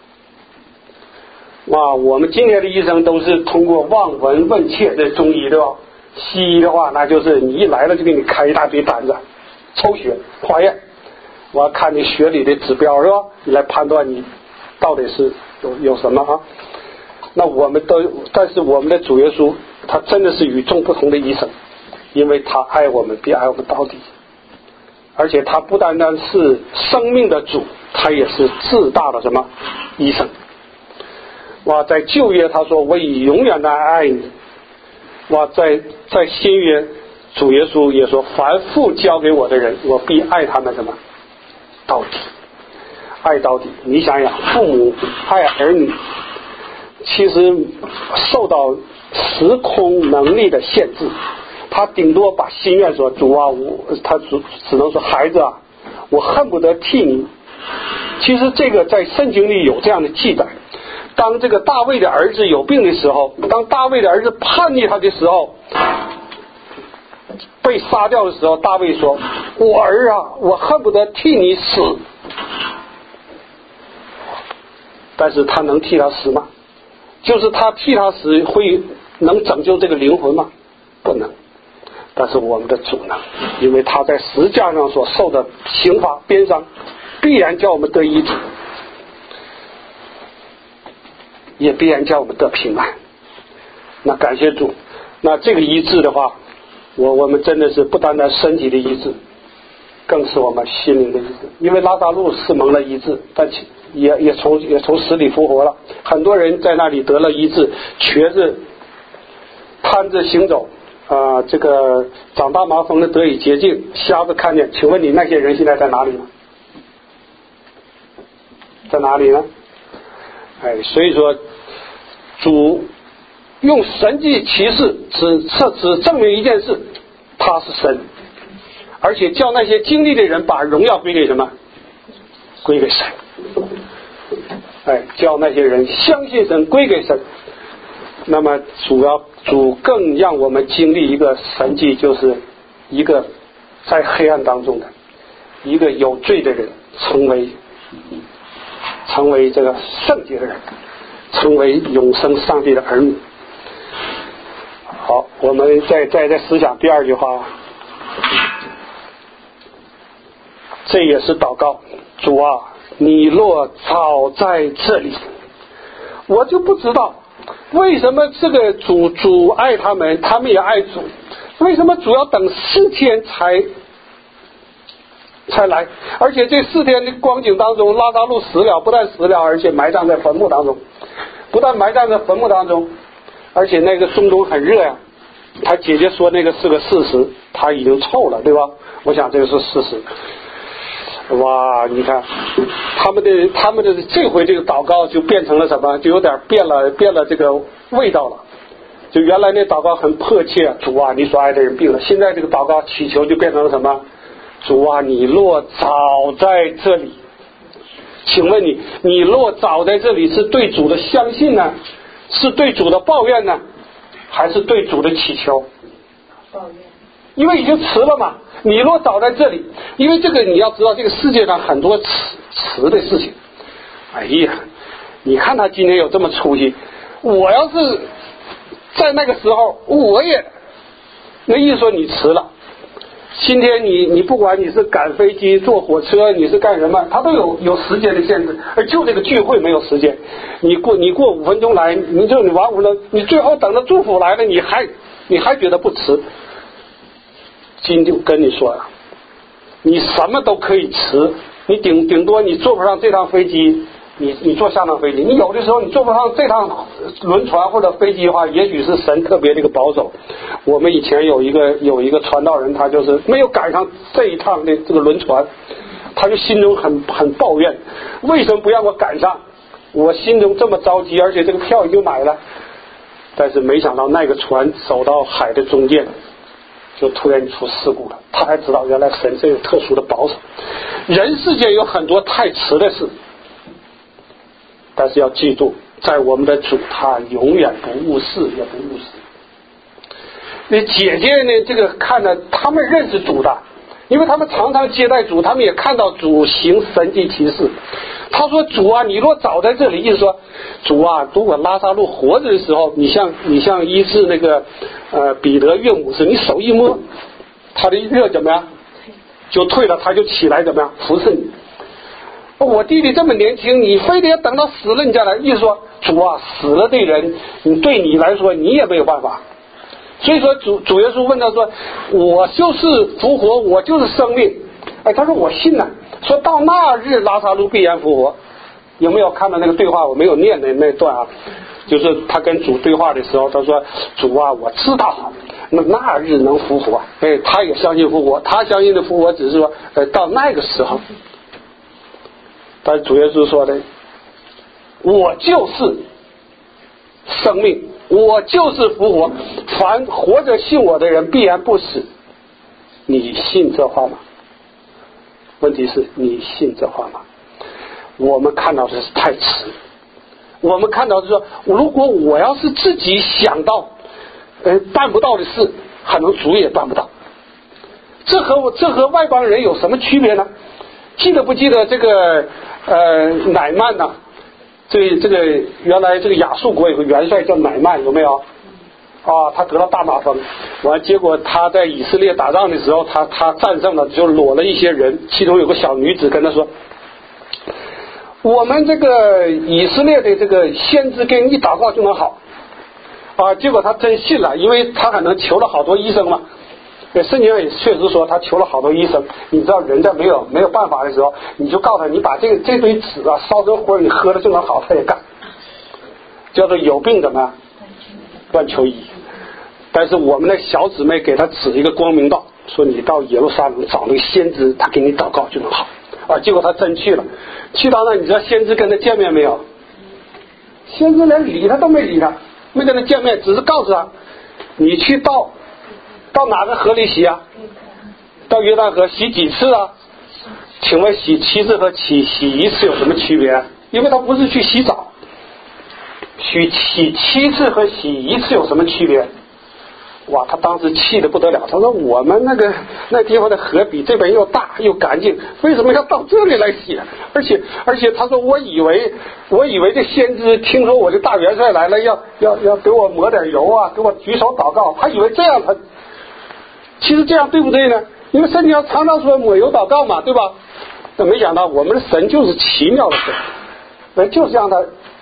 我们今天的医生都是通过望闻问切的中医，对吧？西医的话，那就是你一来了就给你开一大堆单子，抽血化验，我要看你血里的指标，是吧？你来判断你到底是有什么那但是我们的主耶稣他真的是与众不同的医生，因为他爱我们必爱我们到底。 而且他不单单是生命的主，他也是至大的什么医生。哇，在旧约他说我以永远的爱你。哇，在新约主耶稣也说，凡父交给我的人，我必爱他们什么到底，爱到底。你想想，父母爱儿女，其实受到时空能力的限制，他顶多把心愿说，主啊，他只能说，孩子啊，我恨不得替你。其实这个在圣经里有这样的记载，当这个大卫的儿子有病的时候，当大卫的儿子叛逆他的时候，被杀掉的时候，大卫说，我儿啊，我恨不得替你死。但是他能替他死吗？就是他替他死会能拯救这个灵魂吗？不能。但是我们的主能，因为他在十字架上所受的刑罚鞭伤，必然叫我们得医治，也必然叫我们得平安。那感谢主，那这个医治的话，我们真的是不单单身体的医治，更是我们心灵的医治。因为拉撒路是蒙了医治，但也从死里复活了，很多人在那里得了医治，瘸子瘫着行走这个长大麻风的得以洁净，瞎子看见。请问你那些人现在在哪里呢？在哪里呢？所以说主用神迹奇事只证明一件事，他是神，而且叫那些经历的人把荣耀归给什么？归给神。叫那些人相信神，归给神。那么主更让我们经历一个神迹，就是一个在黑暗当中的一个有罪的人成为这个圣洁的人，成为永生上帝的儿女。好，我们再思想第二句话，这也是祷告。主啊，你若早在这里，我就不知道为什么这个主爱他们，他们也爱主，为什么主要等4天才来？而且这4天的光景当中，拉撒路死了，不但死了，而且埋葬在坟墓当中，而且那个中东很热呀。他姐姐说那个是个事实，他已经臭了，对吧？我想这个是事实。哇，你看他们的这回这个祷告就变成了什么？就有点变了这个味道了。就原来那祷告很迫切，主啊，你所爱的人病了。现在这个祷告祈求就变成了什么？主啊，你若早在这里。请问你若早在这里，是对主的相信呢，是对主的抱怨呢，还是对主的祈求？抱怨。因为已经迟了嘛。你若早在这里，因为这个你要知道，这个世界上很多迟的事情。哎呀，你看他今天有这么出息，我要是在那个时候，我也那意思说你迟了。今天你不管你是赶飞机、坐火车，你是干什么，它都有时间的限制，而就这个聚会没有时间。你过5分钟来，你晚5分钟，你最后等到祝福来了，你还觉得不迟。今天跟你说啊，你什么都可以迟，你顶多你坐不上这趟飞机，你坐下趟飞机，你有的时候你坐不上这趟轮船或者飞机的话，也许是神特别这个保守。我们以前有一个传道人，他就是没有赶上这一趟的这个轮船，他就心中很抱怨，为什么不让我赶上？我心中这么着急，而且这个票已经买了，但是没想到那个船走到海的中间，就突然出事故了。他还知道原来神是有特殊的保守。人世间有很多太迟的事，但是要记住，在我们的主，他永远不误事，也不误事。那姐姐呢？这个看着他们认识主的，因为他们常常接待主，他们也看到主行神迹奇事。他说：“主啊，你若早在这里，意思说，主啊，如果拉撒路活着的时候，你像医治那个彼得岳母时，你手一摸，他的热怎么样？就退了，他就起来怎么样？服侍你。我弟弟这么年轻，你非得要等到死了你再来，意思说，主啊，死了的人，对你来说你也没有办法。所以说主耶稣问他说，我就是复活，我就是生命， 哎，他说我信了，说到那日拉撒路必然复活。有没有看到那个对话？我没有念的那段啊，就是他跟主对话的时候，他说主啊，我知道那日能复活，哎，他也相信复活，他相信的复活只是说到那个时候。但是主耶稣说的，我就是生命，我就是复活，凡活着信我的人必然不死。你信这话吗？问题是你信这话吗？我们看到的是太迟，我们看到的是说，如果我要是自己想到办不到的事，可能主也办不到。这和外邦人有什么区别呢？记得不记得这个乃曼呢？这个原来这个亚述国有个元帅叫乃曼，有没有？他得了大麻风，完结果他在以色列打仗的时候，他战胜了，就裸了一些人，其中有个小女子跟他说，我们这个以色列的这个先知跟你一祷告就能好结果他真信了，因为他可能求了好多医生嘛。圣经上也确实说他求了好多医生。你知道人在没有办法的时候，你就告诉他，你把这堆纸烧成灰，你喝了就能好，他也干。叫做有病怎么乱求医。但是我们的小姊妹给他指一个光明道，说你到耶路撒冷找那个先知，他给你祷告就能好结果他真去了，去到那，你知道先知跟他见面没有？先知连理他都没理他，没跟他见面，只是告诉他，你去到哪个河里洗啊？到约旦河洗几次啊？请问洗7次和洗1次有什么区别？因为他不是去洗澡。洗7次和洗1次有什么区别？哇，他当时气得不得了，他说我们那地方的河比这边又大又干净，为什么要到这里来洗？而且他说我以为这先知听说我的大元帅来了，要给我抹点油给我举手祷告，他以为这样其实这样对不对呢？因为圣经上常常说抹油祷告嘛，对吧？那没想到我们的神就是奇妙的神，就是让他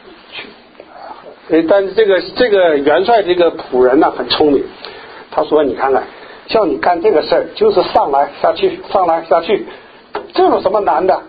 但是这个元帅这个仆人很聪明，他说你看看，叫你干这个事儿就是上来下去，这有什么难的？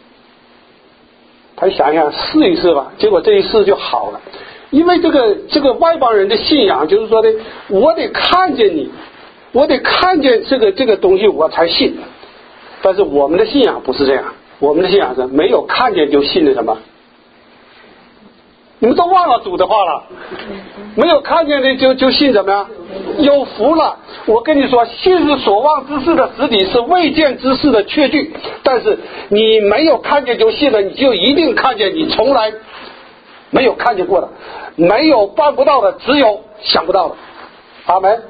他想想试一试吧，结果这一试就好了。因为这个外邦人的信仰就是说的，我得看见你，我得看见这个东西我才信。但是我们的信仰不是这样，我们的信仰是没有看见就信的什么？你们都忘了主的话了，没有看见的就信什么呀？有福了。我跟你说，信是所望之事的实底，是未见之事的确据。但是你没有看见就信了，你就一定看见你从来没有看见过的，没有办不到的，只有想不到的。阿门。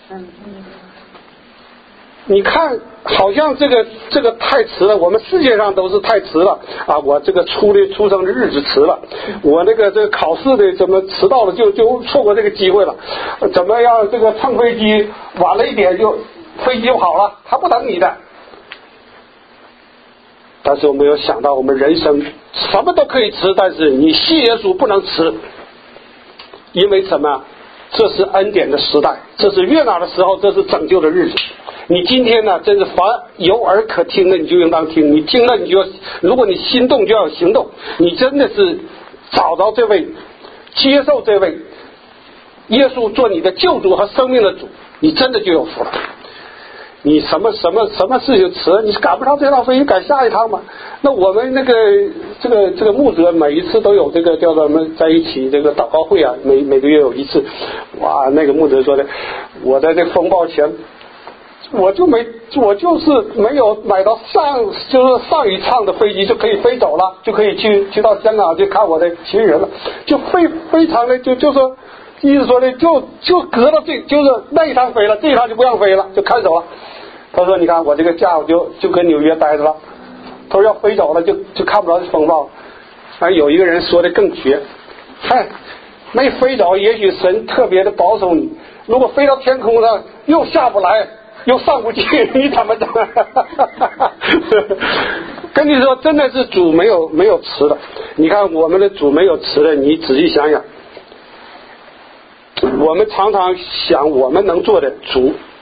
你看好像这个太迟了，我们世界上都是太迟了我这个出生的日子迟了，我这个考试的怎么迟到了就错过这个机会了，怎么样这个乘飞机晚了一点就飞机就好了，他不等你的。但是我没有想到我们人生什么都可以迟，但是你信耶稣不能迟，因为什么？这是恩典的时代，这是悦纳的时候，这是拯救的日子。你今天呢，真是凡有耳可听的，你就应当听。你听了，你就如果你心动，就要行动。你真的是找着这位，接受这位耶稣做你的救主和生命的主，你真的就有福了。你什么事情迟，你赶不上这趟飞机，赶下一趟嘛。那我们这个牧者每一次都有这个叫做我们在一起这个祷告会每个月有一次。哇，那个牧者说的，我在这风暴前。我就是没有买到就是上一趟的飞机就可以飞走了，就可以去到香港去看我的亲人了，就非常的就说意思说的就隔了就是那一趟飞了，这一趟就不让飞了，就看走了。他说你看我这个假我就跟纽约待着了，他说要飞走了就看不着这风暴。有一个人说的更绝，没飞走，也许神特别的保守你，如果飞到天空上又下不来又上不去，你怎么整？跟你说，真的是主没有迟的。你看我们的主没有迟的，你仔细想想，我们常常想我们能做的，主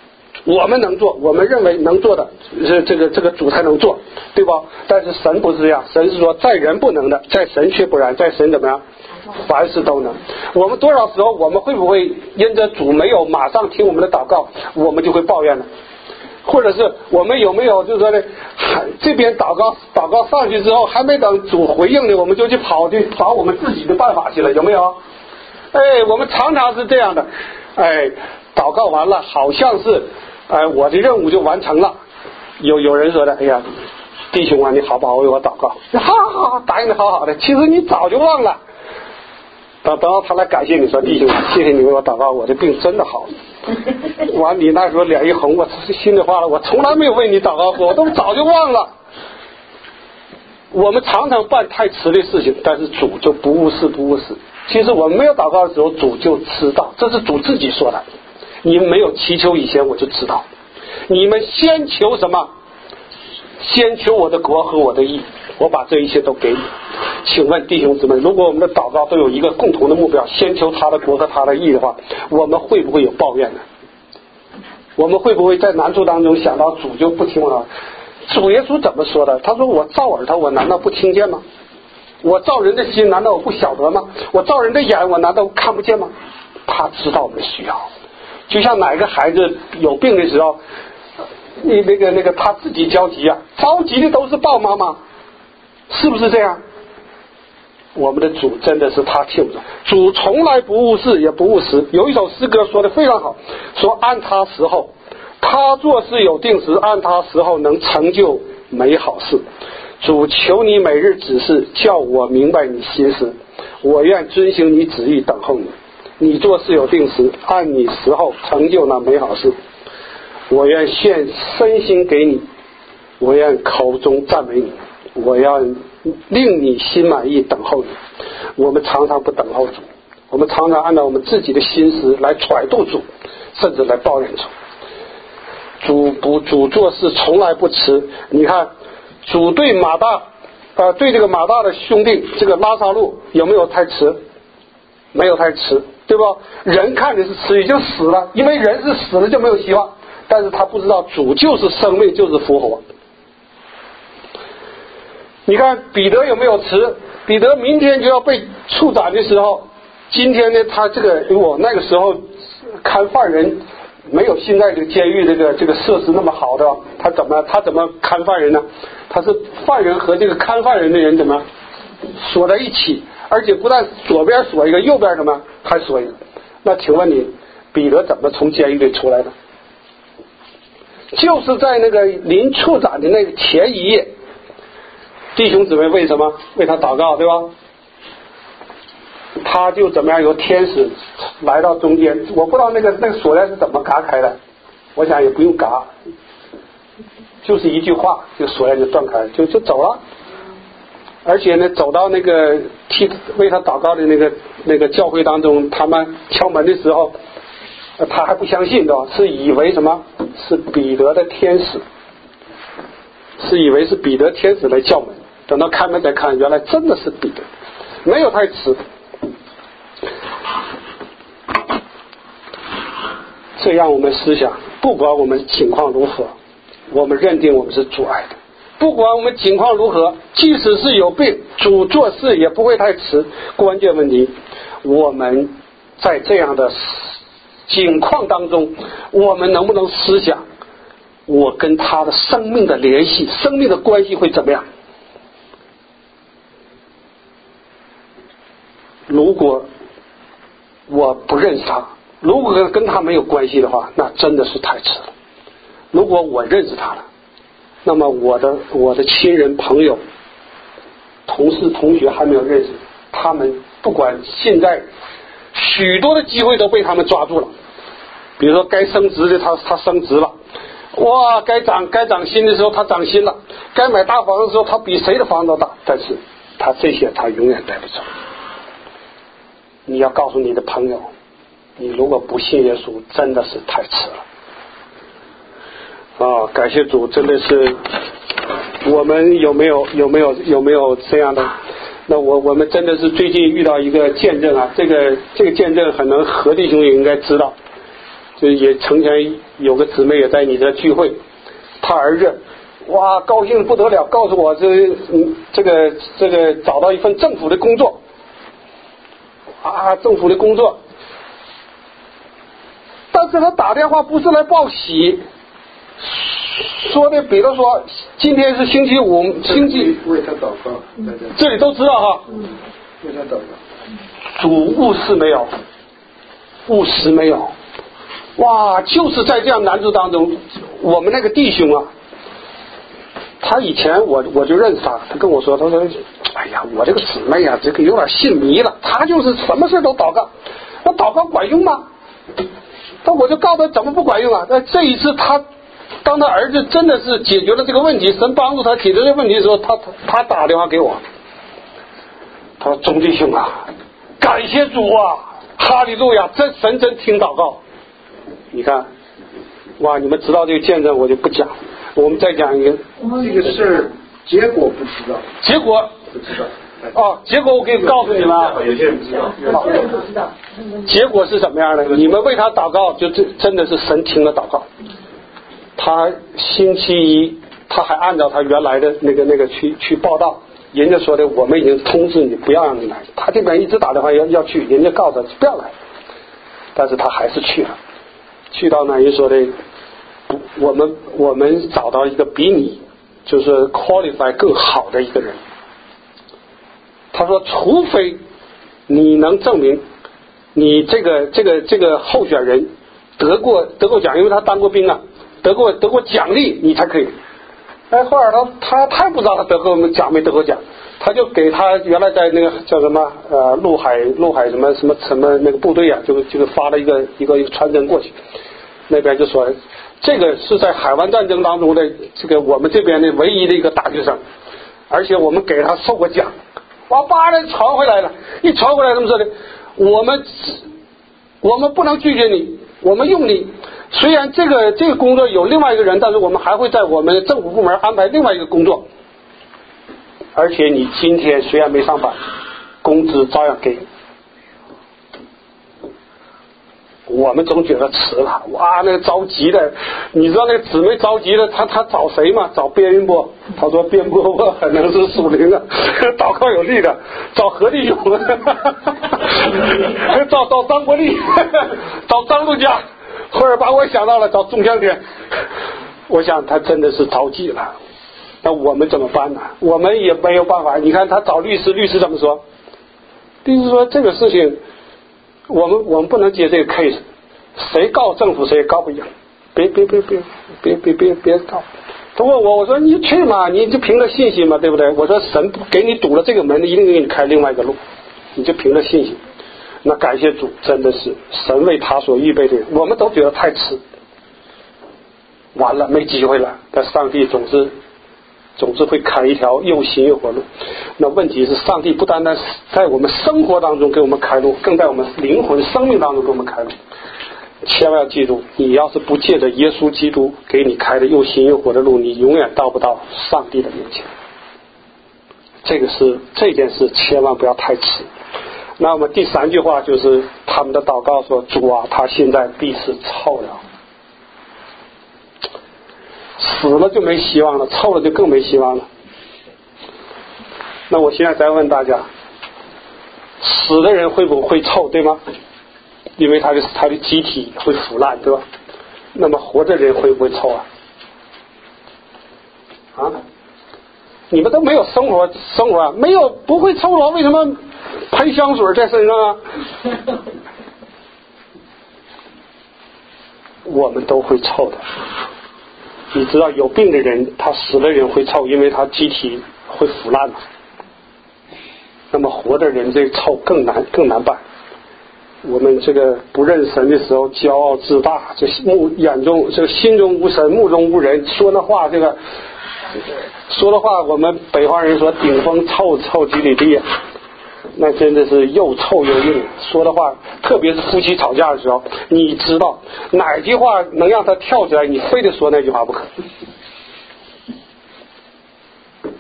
我们能做，我们认为能做的这个主才能做，对吧？但是神不是这样，神是说在人不能的，在神却不然，在神怎么样？凡事都能。我们多少时候我们会不会因着主没有马上听我们的祷告，我们就会抱怨呢？或者是我们有没有就是说呢，这边祷告上去之后，还没等主回应呢，我们就去找我们自己的办法去了，有没有？我们常常是这样的，祷告完了好像是我的任务就完成了。有人说的，哎呀，弟兄啊，你好不好为我祷告？好，答应的好好的，其实你早就忘了。等到他来感谢你说，弟兄，谢谢你为我祷告，我的病真的好了。完，你那时候脸一红，我心里话了，我从来没有为你祷告过，我都早就忘了。我们常常办太迟的事情，但是主就不误事。其实我们没有祷告的时候，主就知道，这是主自己说的。你们没有祈求以前，我就知道。你们先求什么？先求我的国和我的义，我把这一切都给你。请问弟兄姊妹，如果我们的祷告都有一个共同的目标，先求他的国和他的义的话，我们会不会有抱怨呢？我们会不会在难处当中想到主就不听我了？主耶稣怎么说的？他说我造耳朵，我难道不听见吗？我造人的心，难道我不晓得吗？我造人的眼，我难道看不见吗？他知道我们的需要。就像哪个孩子有病的时候，那个他自己着急啊，着急的都是爸爸妈妈，是不是这样？我们的主真的是他听不着，主从来不误事也不误时。有一首诗歌说的非常好，说按他时候，他做事有定时，按他时候能成就美好事。主求你每日指示，叫我明白你心思，我愿遵行你旨意，等候你。你做事有定时，按你时候成就那美好事。我愿献身心给你，我愿口中赞美你，我要令你心满意，等候你。我们常常不等候主，我们常常按照我们自己的心思来揣度主，甚至来抱怨主。主做事从来不迟。你看主对对这个马大的兄弟这个拉撒路有没有太迟？没有太迟，对吧？人看的是迟，已经死了，因为人是死了就没有希望，但是他不知道主就是生命，就是复活。你看彼得有没有迟？彼得明天就要被处斩的时候，今天呢他那个时候看犯人没有现在这个监狱这个设施那么好的，他怎么看犯人呢？他是犯人和这个看犯人的人怎么锁在一起，而且不但左边锁一个，右边什么还锁一个。那请问你彼得怎么从监狱里出来的？就是在那个临处斩的那个前一夜，弟兄姊妹为什么为他祷告，对吧？他就怎么样，有天使来到中间，我不知道那个锁链是怎么嘎开的，我想也不用嘎，就是一句话，这个锁链就断开了，就走了。而且呢，走到那个为他祷告的那个教会当中，他们敲门的时候，他还不相信的，是以为什么是彼得的天使，是以为是彼得天使来叫门。等到开门再看，原来真的是彼得，没有太迟。这让我们思想，不管我们情况如何，我们认定我们是主爱的。不管我们情况如何，即使是有病，主做事也不会太迟。关键问题，我们在这样的境况当中，我们能不能思想我跟他的生命的联系，生命的关系会怎么样？如果我不认识他，如果跟他没有关系的话，那真的是太迟了。如果我认识他了，那么我的亲人朋友同事同学还没有认识，他们不管现在许多的机会都被他们抓住了。比如说该升职的他升职了，哇，该涨薪的时候他涨薪了，该买大房子的时候他比谁的房子都大，但是他这些他永远带不走。你要告诉你的朋友，你如果不信耶稣，真的是太迟了。感谢主，真的是我们有没有这样的？那我们真的是最近遇到一个见证啊，这个见证可能何弟兄也应该知道。 就也从前有个姊妹也在你这聚会，她儿子哇高兴不得了，告诉我这个找到一份政府的工作啊，政府的工作。但是他打电话不是来报喜，说的比如说今天是星期五，星期为他祷告， 这里都知道哈。 为他祷告。 主务实没有，务实没有。哇，就是在这样难处当中，我们那个弟兄啊，他以前我就认识他，他跟我说，他说，哎呀，我这个姊妹啊，这个有点信迷了，他就是什么事都祷告，那祷告管用吗？那我就告诉他怎么不管用啊？那这一次当他儿子真的是解决了这个问题，神帮助他解决这个问题的时候，他打电话给我，他说：“钟弟兄啊，感谢主啊，哈利路亚！这神真听祷告。”你看，哇！你们知道这个见证，我就不讲。我们再讲一个， 这个事结果不知道， 结果不知道。 哦，结果我可以告诉你们啊， 有些人知道， 有些人不知道。 结果是什么样的？你们为他祷告，就真的是神听了祷告。他星期一，他还按照他原来的那个去报道，人家说的我们已经通知你不要让你来，他这边一直打电话要去，人家告诉他不要来，但是他还是去了。去到那人说的，我们找到一个比你就是 qualify 更好的一个人。他说，除非你能证明你这个候选人得过奖，因为他当过兵啊，得过奖励，你才可以。哎，后来他太不知道他得过奖没得过奖，他就给他原来在那个叫什么陆海什么那个部队啊，就发了一个传真过去，那边就说这个是在海湾战争当中的这个我们这边的唯一的一个大学生，而且我们给他受过奖。哇，把人传回来了，一传回来怎么说的？我们不能拒绝你，我们用你。虽然这个工作有另外一个人，但是我们还会在我们政府部门安排另外一个工作。而且你今天虽然没上班，工资照样给你。我们总觉得迟了，哇，那个着急的，你知道那个姊妹着急的，他找谁吗？找边云波，他说边波可能是属灵的，祷告有力的，找何立勇，找张国立，找张路家，后来把我想到了找钟向天，我想他真的是着急了，那我们怎么办呢？我们也没有办法。你看他找律师，律师怎么说？律师说这个事情。我们不能接这个 case， 谁告政府谁也告不赢，别告。他问我说你去嘛，你就凭着信心嘛，对不对？我说神给你堵了这个门，一定给你开另外一个路，你就凭着信心。那感谢主，真的是神为他所预备的，我们都觉得太迟，完了没机会了，但上帝总是会开一条又新又活路。那问题是上帝不单单在我们生活当中给我们开路，更在我们灵魂生命当中给我们开路。千万要记住，你要是不借着耶稣基督给你开的又新又活的路，你永远到不到上帝的面前。这件事千万不要太迟。那我们第三句话就是他们的祷告说，主啊，他现在必是臭了，死了就没希望了，臭了就更没希望了。那我现在再问大家，死的人会不会臭，对吗？因为他的机体会腐烂，对吧？那么活着人会不会臭啊？啊？你们都没有生活啊，没有不会臭了，为什么喷香水在身上啊？我们都会臭的。你知道有病的人，他死的人会臭，因为他机体会腐烂嘛。那么活的人这臭更难办。我们这个不认神的时候骄傲自大，这心中无神，目中无人，说的话我们北方人说顶风臭几里地，那真的是又臭又硬。说的话，特别是夫妻吵架的时候，你知道哪句话能让他跳起来，你非得说那句话不可。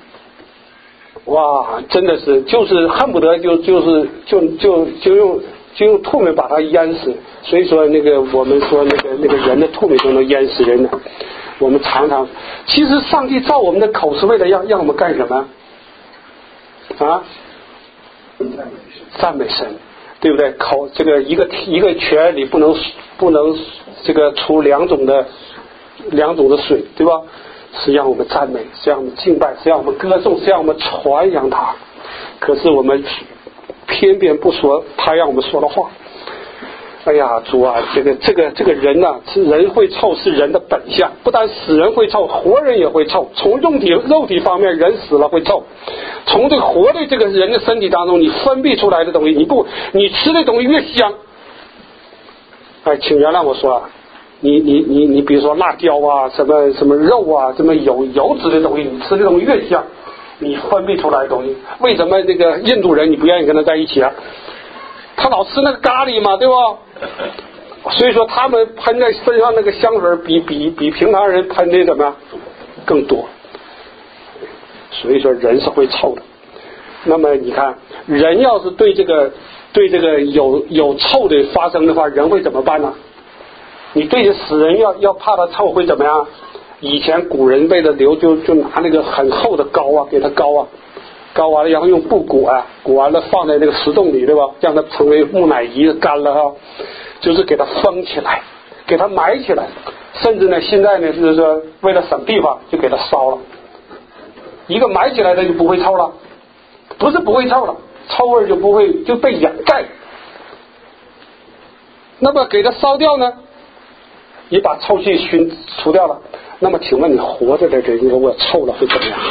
哇，真的是就是恨不得就用就用唾沫把它淹死。所以说那个我们说那个人的唾沫都能淹死人的。我们常常，其实上帝造我们的口是为了让我们干什么啊？赞美神，对不对？口这个一个泉里不能这个出两种的水，对吧？是让我们赞美，是让我们敬拜，是让我们歌颂，是让我们传扬他。可是我们偏偏不说他让我们说的话。哎呀，主啊，这个人呐，人会臭是人的本相，不但死人会臭，活人也会臭。从肉体方面，人死了会臭。从这个活的这个人的身体当中，你分泌出来的东西，你吃的东西越香。哎，请原谅我说啊，你比如说辣椒啊，什么肉啊，什么油脂的东西，你吃的东西越香，你分泌出来的东西，为什么那个印度人你不愿意跟他在一起啊？他老吃那个咖喱嘛，对吧？所以说他们喷在身上那个香水比平常人喷的怎么样更多。所以说人是会臭的。那么你看，人要是对这个有臭的发生的话，人会怎么办呢？你对着死人要怕他臭会怎么样？以前古人为了留就拿那个很厚的膏啊，给他膏完了，然后用布裹完了放在那个石洞里，对吧？让它成为木乃伊，干了哈，就是给它封起来，给它埋起来。甚至呢，现在呢就是说为了省地方，就给它烧了。一个埋起来的就不会臭了，不是不会臭了，臭味就被掩盖。那么给它烧掉呢，也把臭气除掉了。那么请问你活着的人如果臭了会怎么样？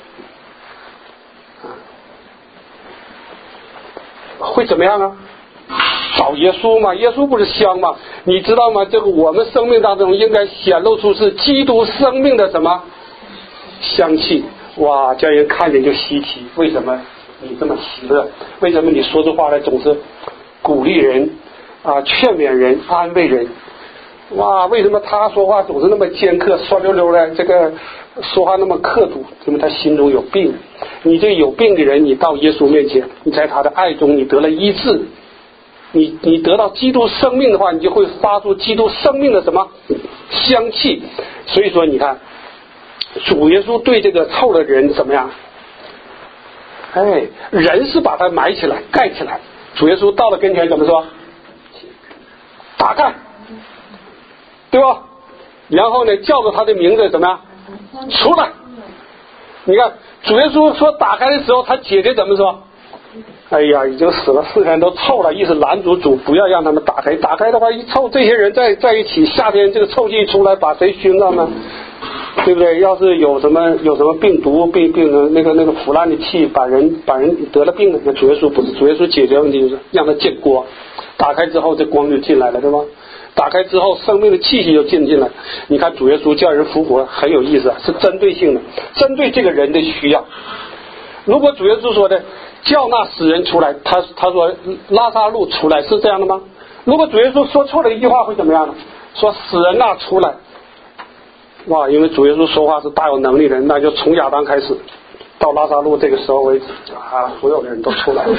会怎么样啊？找耶稣嘛，耶稣不是香吗？你知道吗？这个我们生命当中应该显露出是基督生命的什么香气？哇，叫人看见就稀奇。为什么你这么喜乐？为什么你说这话来总是鼓励人啊，劝勉人，安慰人？哇，为什么他说话总是那么尖刻，酸溜溜的？这个说话那么刻毒，因为他心中有病。你这有病的人，你到耶稣面前，你在他的爱中，你得了医治。你得到基督生命的话，你就会发出基督生命的什么香气。所以说，你看，主耶稣对这个臭的人怎么样？哎，人是把它埋起来、盖起来。主耶稣到了跟前怎么说？打开，对吧？然后呢，叫着他的名字怎么样？出来。你看，主耶稣说打开的时候，他姐姐怎么说？哎呀，已经死了4天都臭了，意思拦主不要让他们打开。打开的话一臭，这些人在一起，夏天这个臭气出来，把谁熏到呢？对不对？要是有什么病毒病那个腐烂的气，把人得了病了，那主耶稣不是，主耶稣解决问题就是让他见光，打开之后这光就进来了，对吧？打开之后生命的气息就进来。你看主耶稣叫人复活很有意思，是针对性的，针对这个人的需要。如果主耶稣说的叫那死人出来，他说拉撒路出来，是这样的吗？如果主耶稣说错了一句话会怎么样呢？说死人呐出来。哇，因为主耶稣说话是大有能力的，那就从亚当开始到拉撒路这个时候为止啊，所有的人都出来了。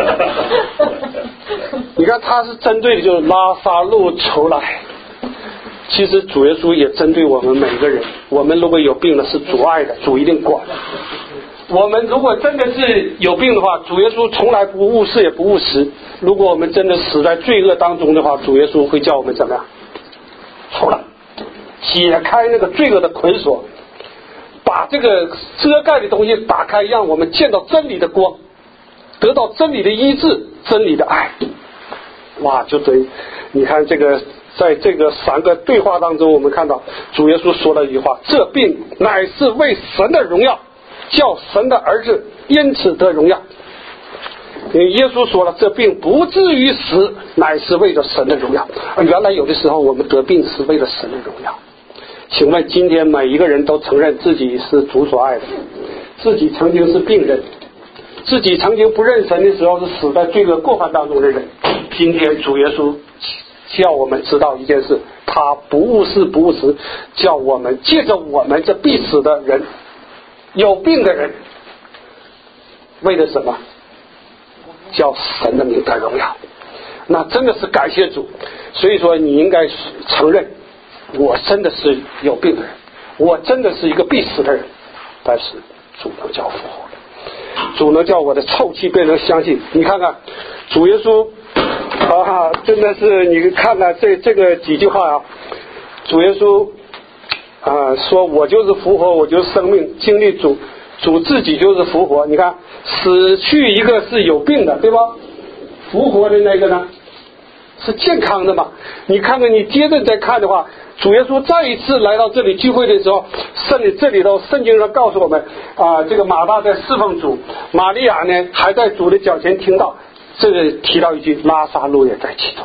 你看他是针对的就是拉撒路出来。其实主耶稣也针对我们每个人，我们如果有病了是主爱的，主一定管。我们如果真的是有病的话，主耶稣从来不误事也不误时。如果我们真的死在罪恶当中的话，主耶稣会叫我们怎么样？出来，解开那个罪恶的捆锁，把这个遮盖的东西打开，让我们见到真理的光，得到真理的医治，真理的爱。哇，就等于你看这个，在这个3个对话当中，我们看到主耶稣说了一句话：这病乃是为神的荣耀，叫神的儿子因此得荣耀。因为耶稣说了，这病不至于死，乃是为了神的荣耀。原来有的时候我们得病是为了神的荣耀。请问今天每一个人都承认自己是主所爱的，自己曾经是病人，自己曾经不认神的时候是死在罪恶过犯当中的人。今天主耶稣叫我们知道一件事，他不误事不误时，叫我们借着我们这必死的人，有病的人，为了什么？叫神的名得荣耀。 那真的是感谢主。所以说你应该承认，我真的是有病的人，我真的是一个必死的人，但是主能叫复活，主能叫我的臭气变成香气。你看看主耶稣真的是，你看看这个几句话啊，主耶稣说我就是复活，我就是生命，经历主自己就是复活。你看死去一个是有病的，对吧？复活的那个呢是健康的嘛。你看看，你接着再看的话，主耶稣再一次来到这里聚会的时候，这里头圣经上告诉我们这个马大在侍奉主，玛利亚呢还在主的脚前听到。这个提到一句，拉撒路也在其中。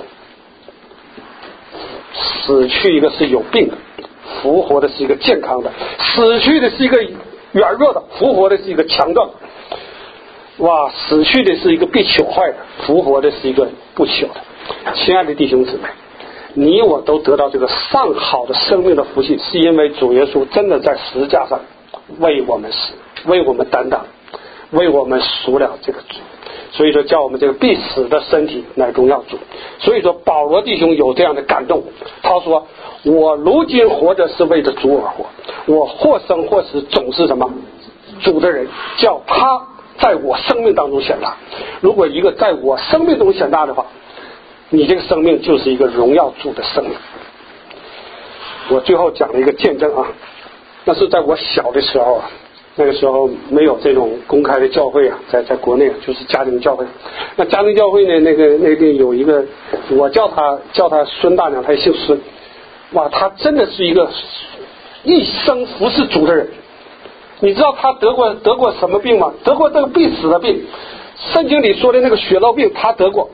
死去一个是有病的，复活的是一个健康的；死去的是一个软弱的，复活的是一个强壮的。哇，死去的是一个被朽坏的，复活的是一个不朽的。亲爱的弟兄姊妹，你我都得到这个上好的生命的福气，是因为主耶稣真的在十字架上为我们死，为我们担当，为我们赎了这个罪。所以说叫我们这个必死的身体来荣耀主。所以说保罗弟兄有这样的感动，他说我如今活着是为着主而活，我或生或死总是什么主的人，叫他在我生命当中显大。如果一个在我生命中显大的话，你这个生命就是一个荣耀主的生命。我最后讲了一个见证啊，那是在我小的时候啊，那个时候没有这种公开的教会啊，在国内就是家庭教会。那家庭教会呢，那个有一个，我叫他孙大娘，他姓孙。哇，他真的是一个一生服侍主的人。你知道他得过什么病吗？得过这个必死的病，圣经里说的那个血漏病他得过。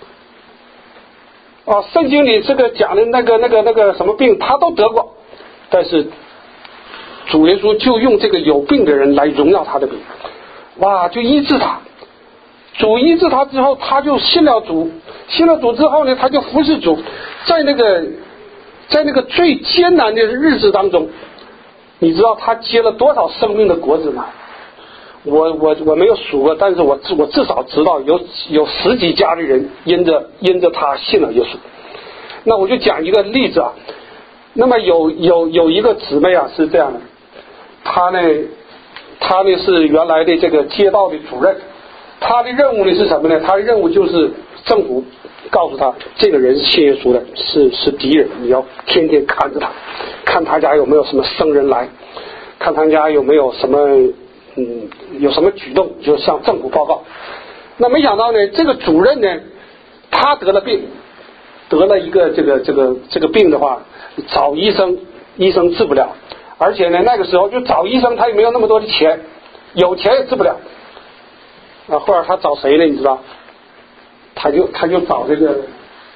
圣经里这个讲的那个什么病他都得过，但是主耶稣就用这个有病的人来荣耀他的病，哇，就医治他。主医治他之后，他就信了主之后呢，他就服侍主。在那个最艰难的日子当中，你知道他结了多少生命的果子吗？我没有数过，但是我至少知道有十几家的人因着他信了耶稣。那我就讲一个例子啊。那么有一个姊妹啊是这样的，她呢是原来的这个街道的主任，她的任务呢是什么呢？她的任务就是政府告诉她这个人信耶稣的是敌人，你要天天看着他，看他家有没有什么生人来，看他家有没有什么有什么举动，就向政府报告。那没想到呢，这个主任呢，他得了病，得了一个这个病的话，找医生治不了，而且呢那个时候就找医生他也没有那么多的钱，有钱也治不了。后来他找谁呢？你知道？他就找这个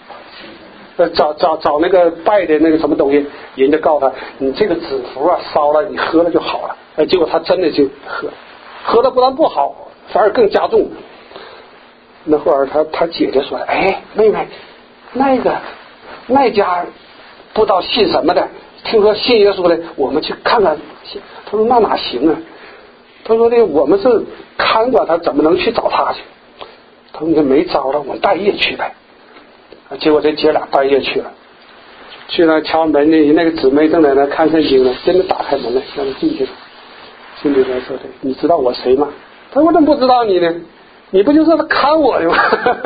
找那个拜的那个什么东西，人家告诉他，你这个纸符啊烧了，你喝了就好了。结果他真的就喝了不但不好，反而更加重。那后来他姐姐说，哎，妹妹，那家不知道信什么的，听说信耶稣的，我们去看看。他说那哪行啊？他说呢，我们是看管他，怎么能去找他去？他说你没招了，我们半夜去呗。结果这姐俩半夜去了，去了敲门呢，那个姊妹正在那看圣经呢，真的打开门了，让他进去了。进去了说的，你知道我谁吗？他说我怎么不知道你呢？你不就是看我的吗？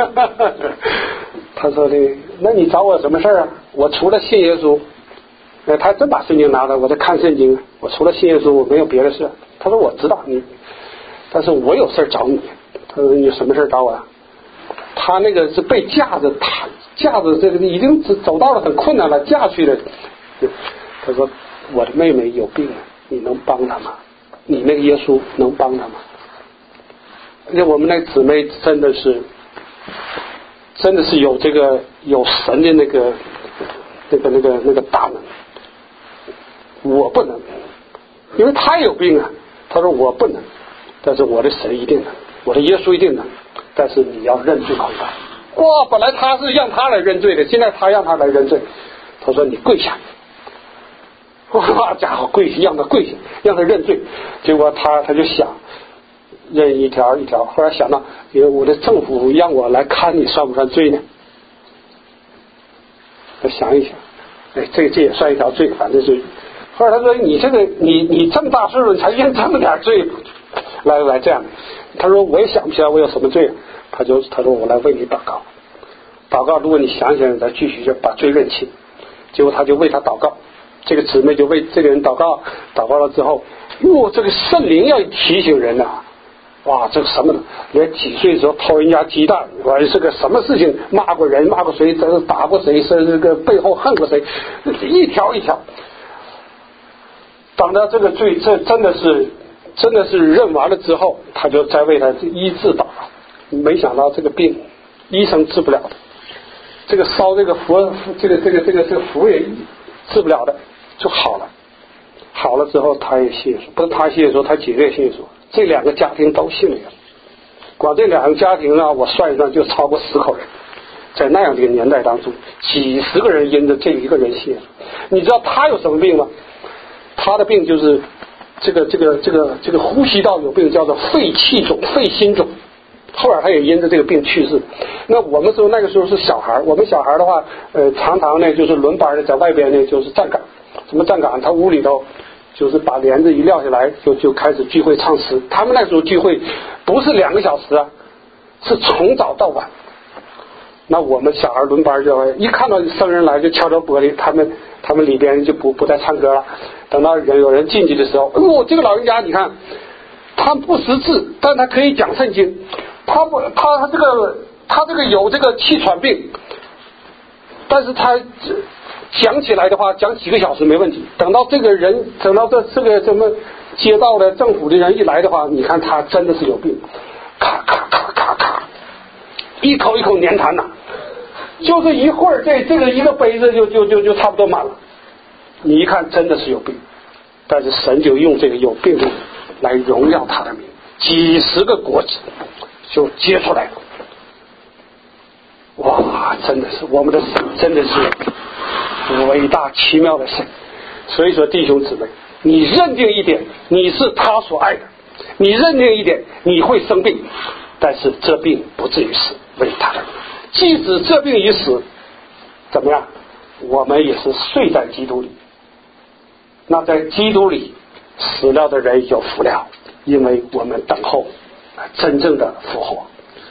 他说的，那你找我什么事啊？我除了信耶稣，他真把圣经拿来，我在看圣经，我除了信耶稣我没有别的事。他说我知道你，但是我有事找你。他说你有什么事找我啊？他那个是被架着这个已经走到了很困难了，架去的。他说我的妹妹有病，你能帮她吗？你那个耶稣能帮她吗？而且我们那个姊妹真的是有这个有神的那个大能。我不能，因为他有病啊。他说我不能，但是我的神一定能，我的耶稣一定能。但是你要认罪悔改。哇，本来他是让他来认罪的，现在他让他来认罪。他说你跪下。哇，家伙跪下，让他跪下，让他认罪。结果他就想认一条一条，后来想到，因为我的政府让我来看你算不算罪呢？ 想一想，这也算一条罪，反正是。后来他说你这个你这么大岁数才认这么点罪，来这样。他说我也想不起来我有什么罪，他说我来为你祷告，如果你想起来再继续就把罪认清。结果他就为他祷告，这个姊妹就为这个人祷告了之后，这个圣灵要提醒人啊，哇，这个什么呢？连几岁的时候偷人家鸡蛋，是个什么事情，骂过人，骂过谁，打过谁，是这个背后恨过谁，一条一条。当他这个罪，这真的是认完了之后，他就再为他医治祷告。没想到这个病，医生治不了的，这个烧这个符，这个符也治不了的，就好了。好了之后，他也信耶稣，不是他信耶稣，他姐姐信耶稣，这两个家庭都信了耶稣。光这两个家庭呢，我算一算就超过10口人，在那样的一个年代当中，几十个人因着这一个人信耶稣。你知道他有什么病吗？他的病就是这个呼吸道有病，叫做肺气肿、肺心肿。后来他也因着这个病去世。那我们那个时候是小孩，我们小孩的话，常常呢就是轮班的在外边呢就是站岗，什么站岗？他屋里头就是把帘子一撂下来，就开始聚会唱诗。他们那时候聚会不是2个小时啊，是从早到晚。那我们小孩轮班就一看到生人来就敲敲玻璃，他们里边就不再唱歌了。等到有人进去的时候，这个老人家你看，他不识字，但他可以讲圣经。他这个有这个气喘病，但是他讲起来的话，讲几个小时没问题。等到这个什么街道的政府的人一来的话，你看他真的是有病，咔咔咔咔咔，一口一口粘痰呐，就是一会儿这个一个杯子就差不多满了。你一看真的是有病，但是神就用这个有病的人来荣耀他的名，几十个国籍就接出来了。哇，真的是我们的神，真的是伟大奇妙的神。所以说弟兄姊妹，你认定一点，你是他所爱的，你认定一点，你会生病，但是这病不至于死，为他的名。即使这病已死，怎么样？我们也是睡在基督里。那在基督里死了的人有福了，因为我们等候真正的复活。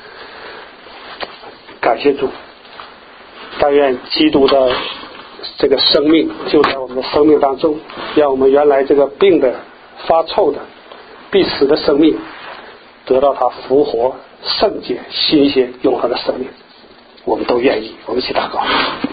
感谢主，但愿基督的这个生命就在我们的生命当中，让我们原来这个病的发臭的必死的生命得到他复活圣洁新鲜永恒的生命。我们都愿意，我们一起祷告。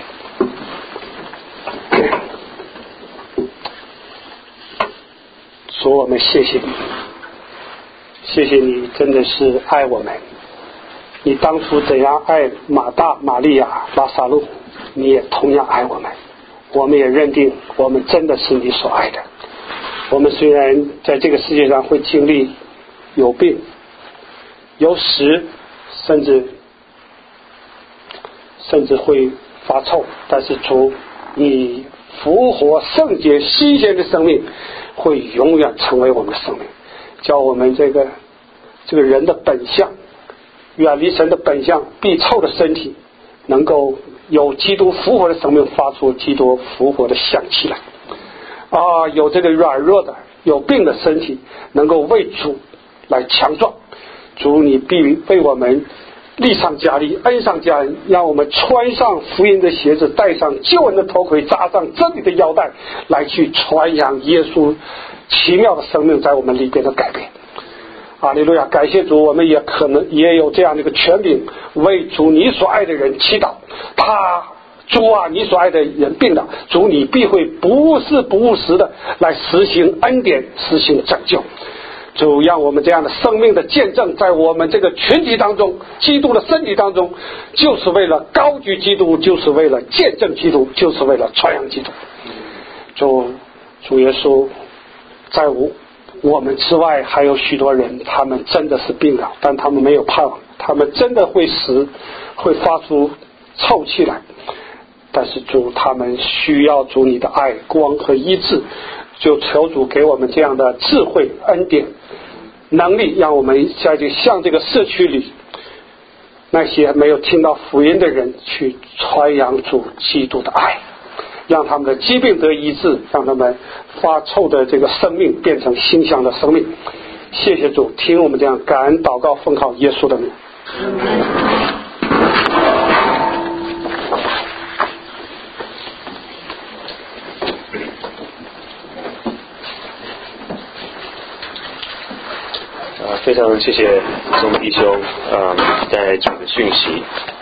主，我们谢谢你，谢谢你真的是爱我们。你当初怎样爱马大、玛利亚、拉撒路，你也同样爱我们。我们也认定我们真的是你所爱的。我们虽然在这个世界上会经历有病、有死，甚至会发臭，但是主，你复活圣洁新鲜的生命会永远成为我们的生命，叫我们这个人的本相，远离神的本相必臭的身体，能够有基督复活的生命，发出基督复活的香气来。有这个软弱的有病的身体能够为主来强壮。主，你必为我们力上加力，恩上加恩，让我们穿上福音的鞋子，戴上救恩的头盔，扎上真理的腰带，来去传扬耶稣奇妙的生命在我们里边的改变。哈利路亚！感谢主，我们也可能也有这样的一个权柄，为主你所爱的人祈祷。主啊，你所爱的人病了，主你必会不误事不误时的来实行恩典，实行拯救。主，让我们这样的生命的见证在我们这个群体当中，基督的身体当中，就是为了高举基督，就是为了见证基督，就是为了传扬基督。主耶稣，在我们之外还有许多人，他们真的是病了，但他们没有盼望，他们真的会死，会发出臭气来。但是主，他们需要主你的爱、光和医治，就求主给我们这样的智慧、恩典、能力，让我们向这个社区里那些没有听到福音的人去传扬主基督的爱，让他们的疾病得医治，让他们发臭的这个生命变成馨香的生命。谢谢主，听我们这样感恩祷告，奉靠耶稣的名。 非常谢谢宋弟兄在主的讯息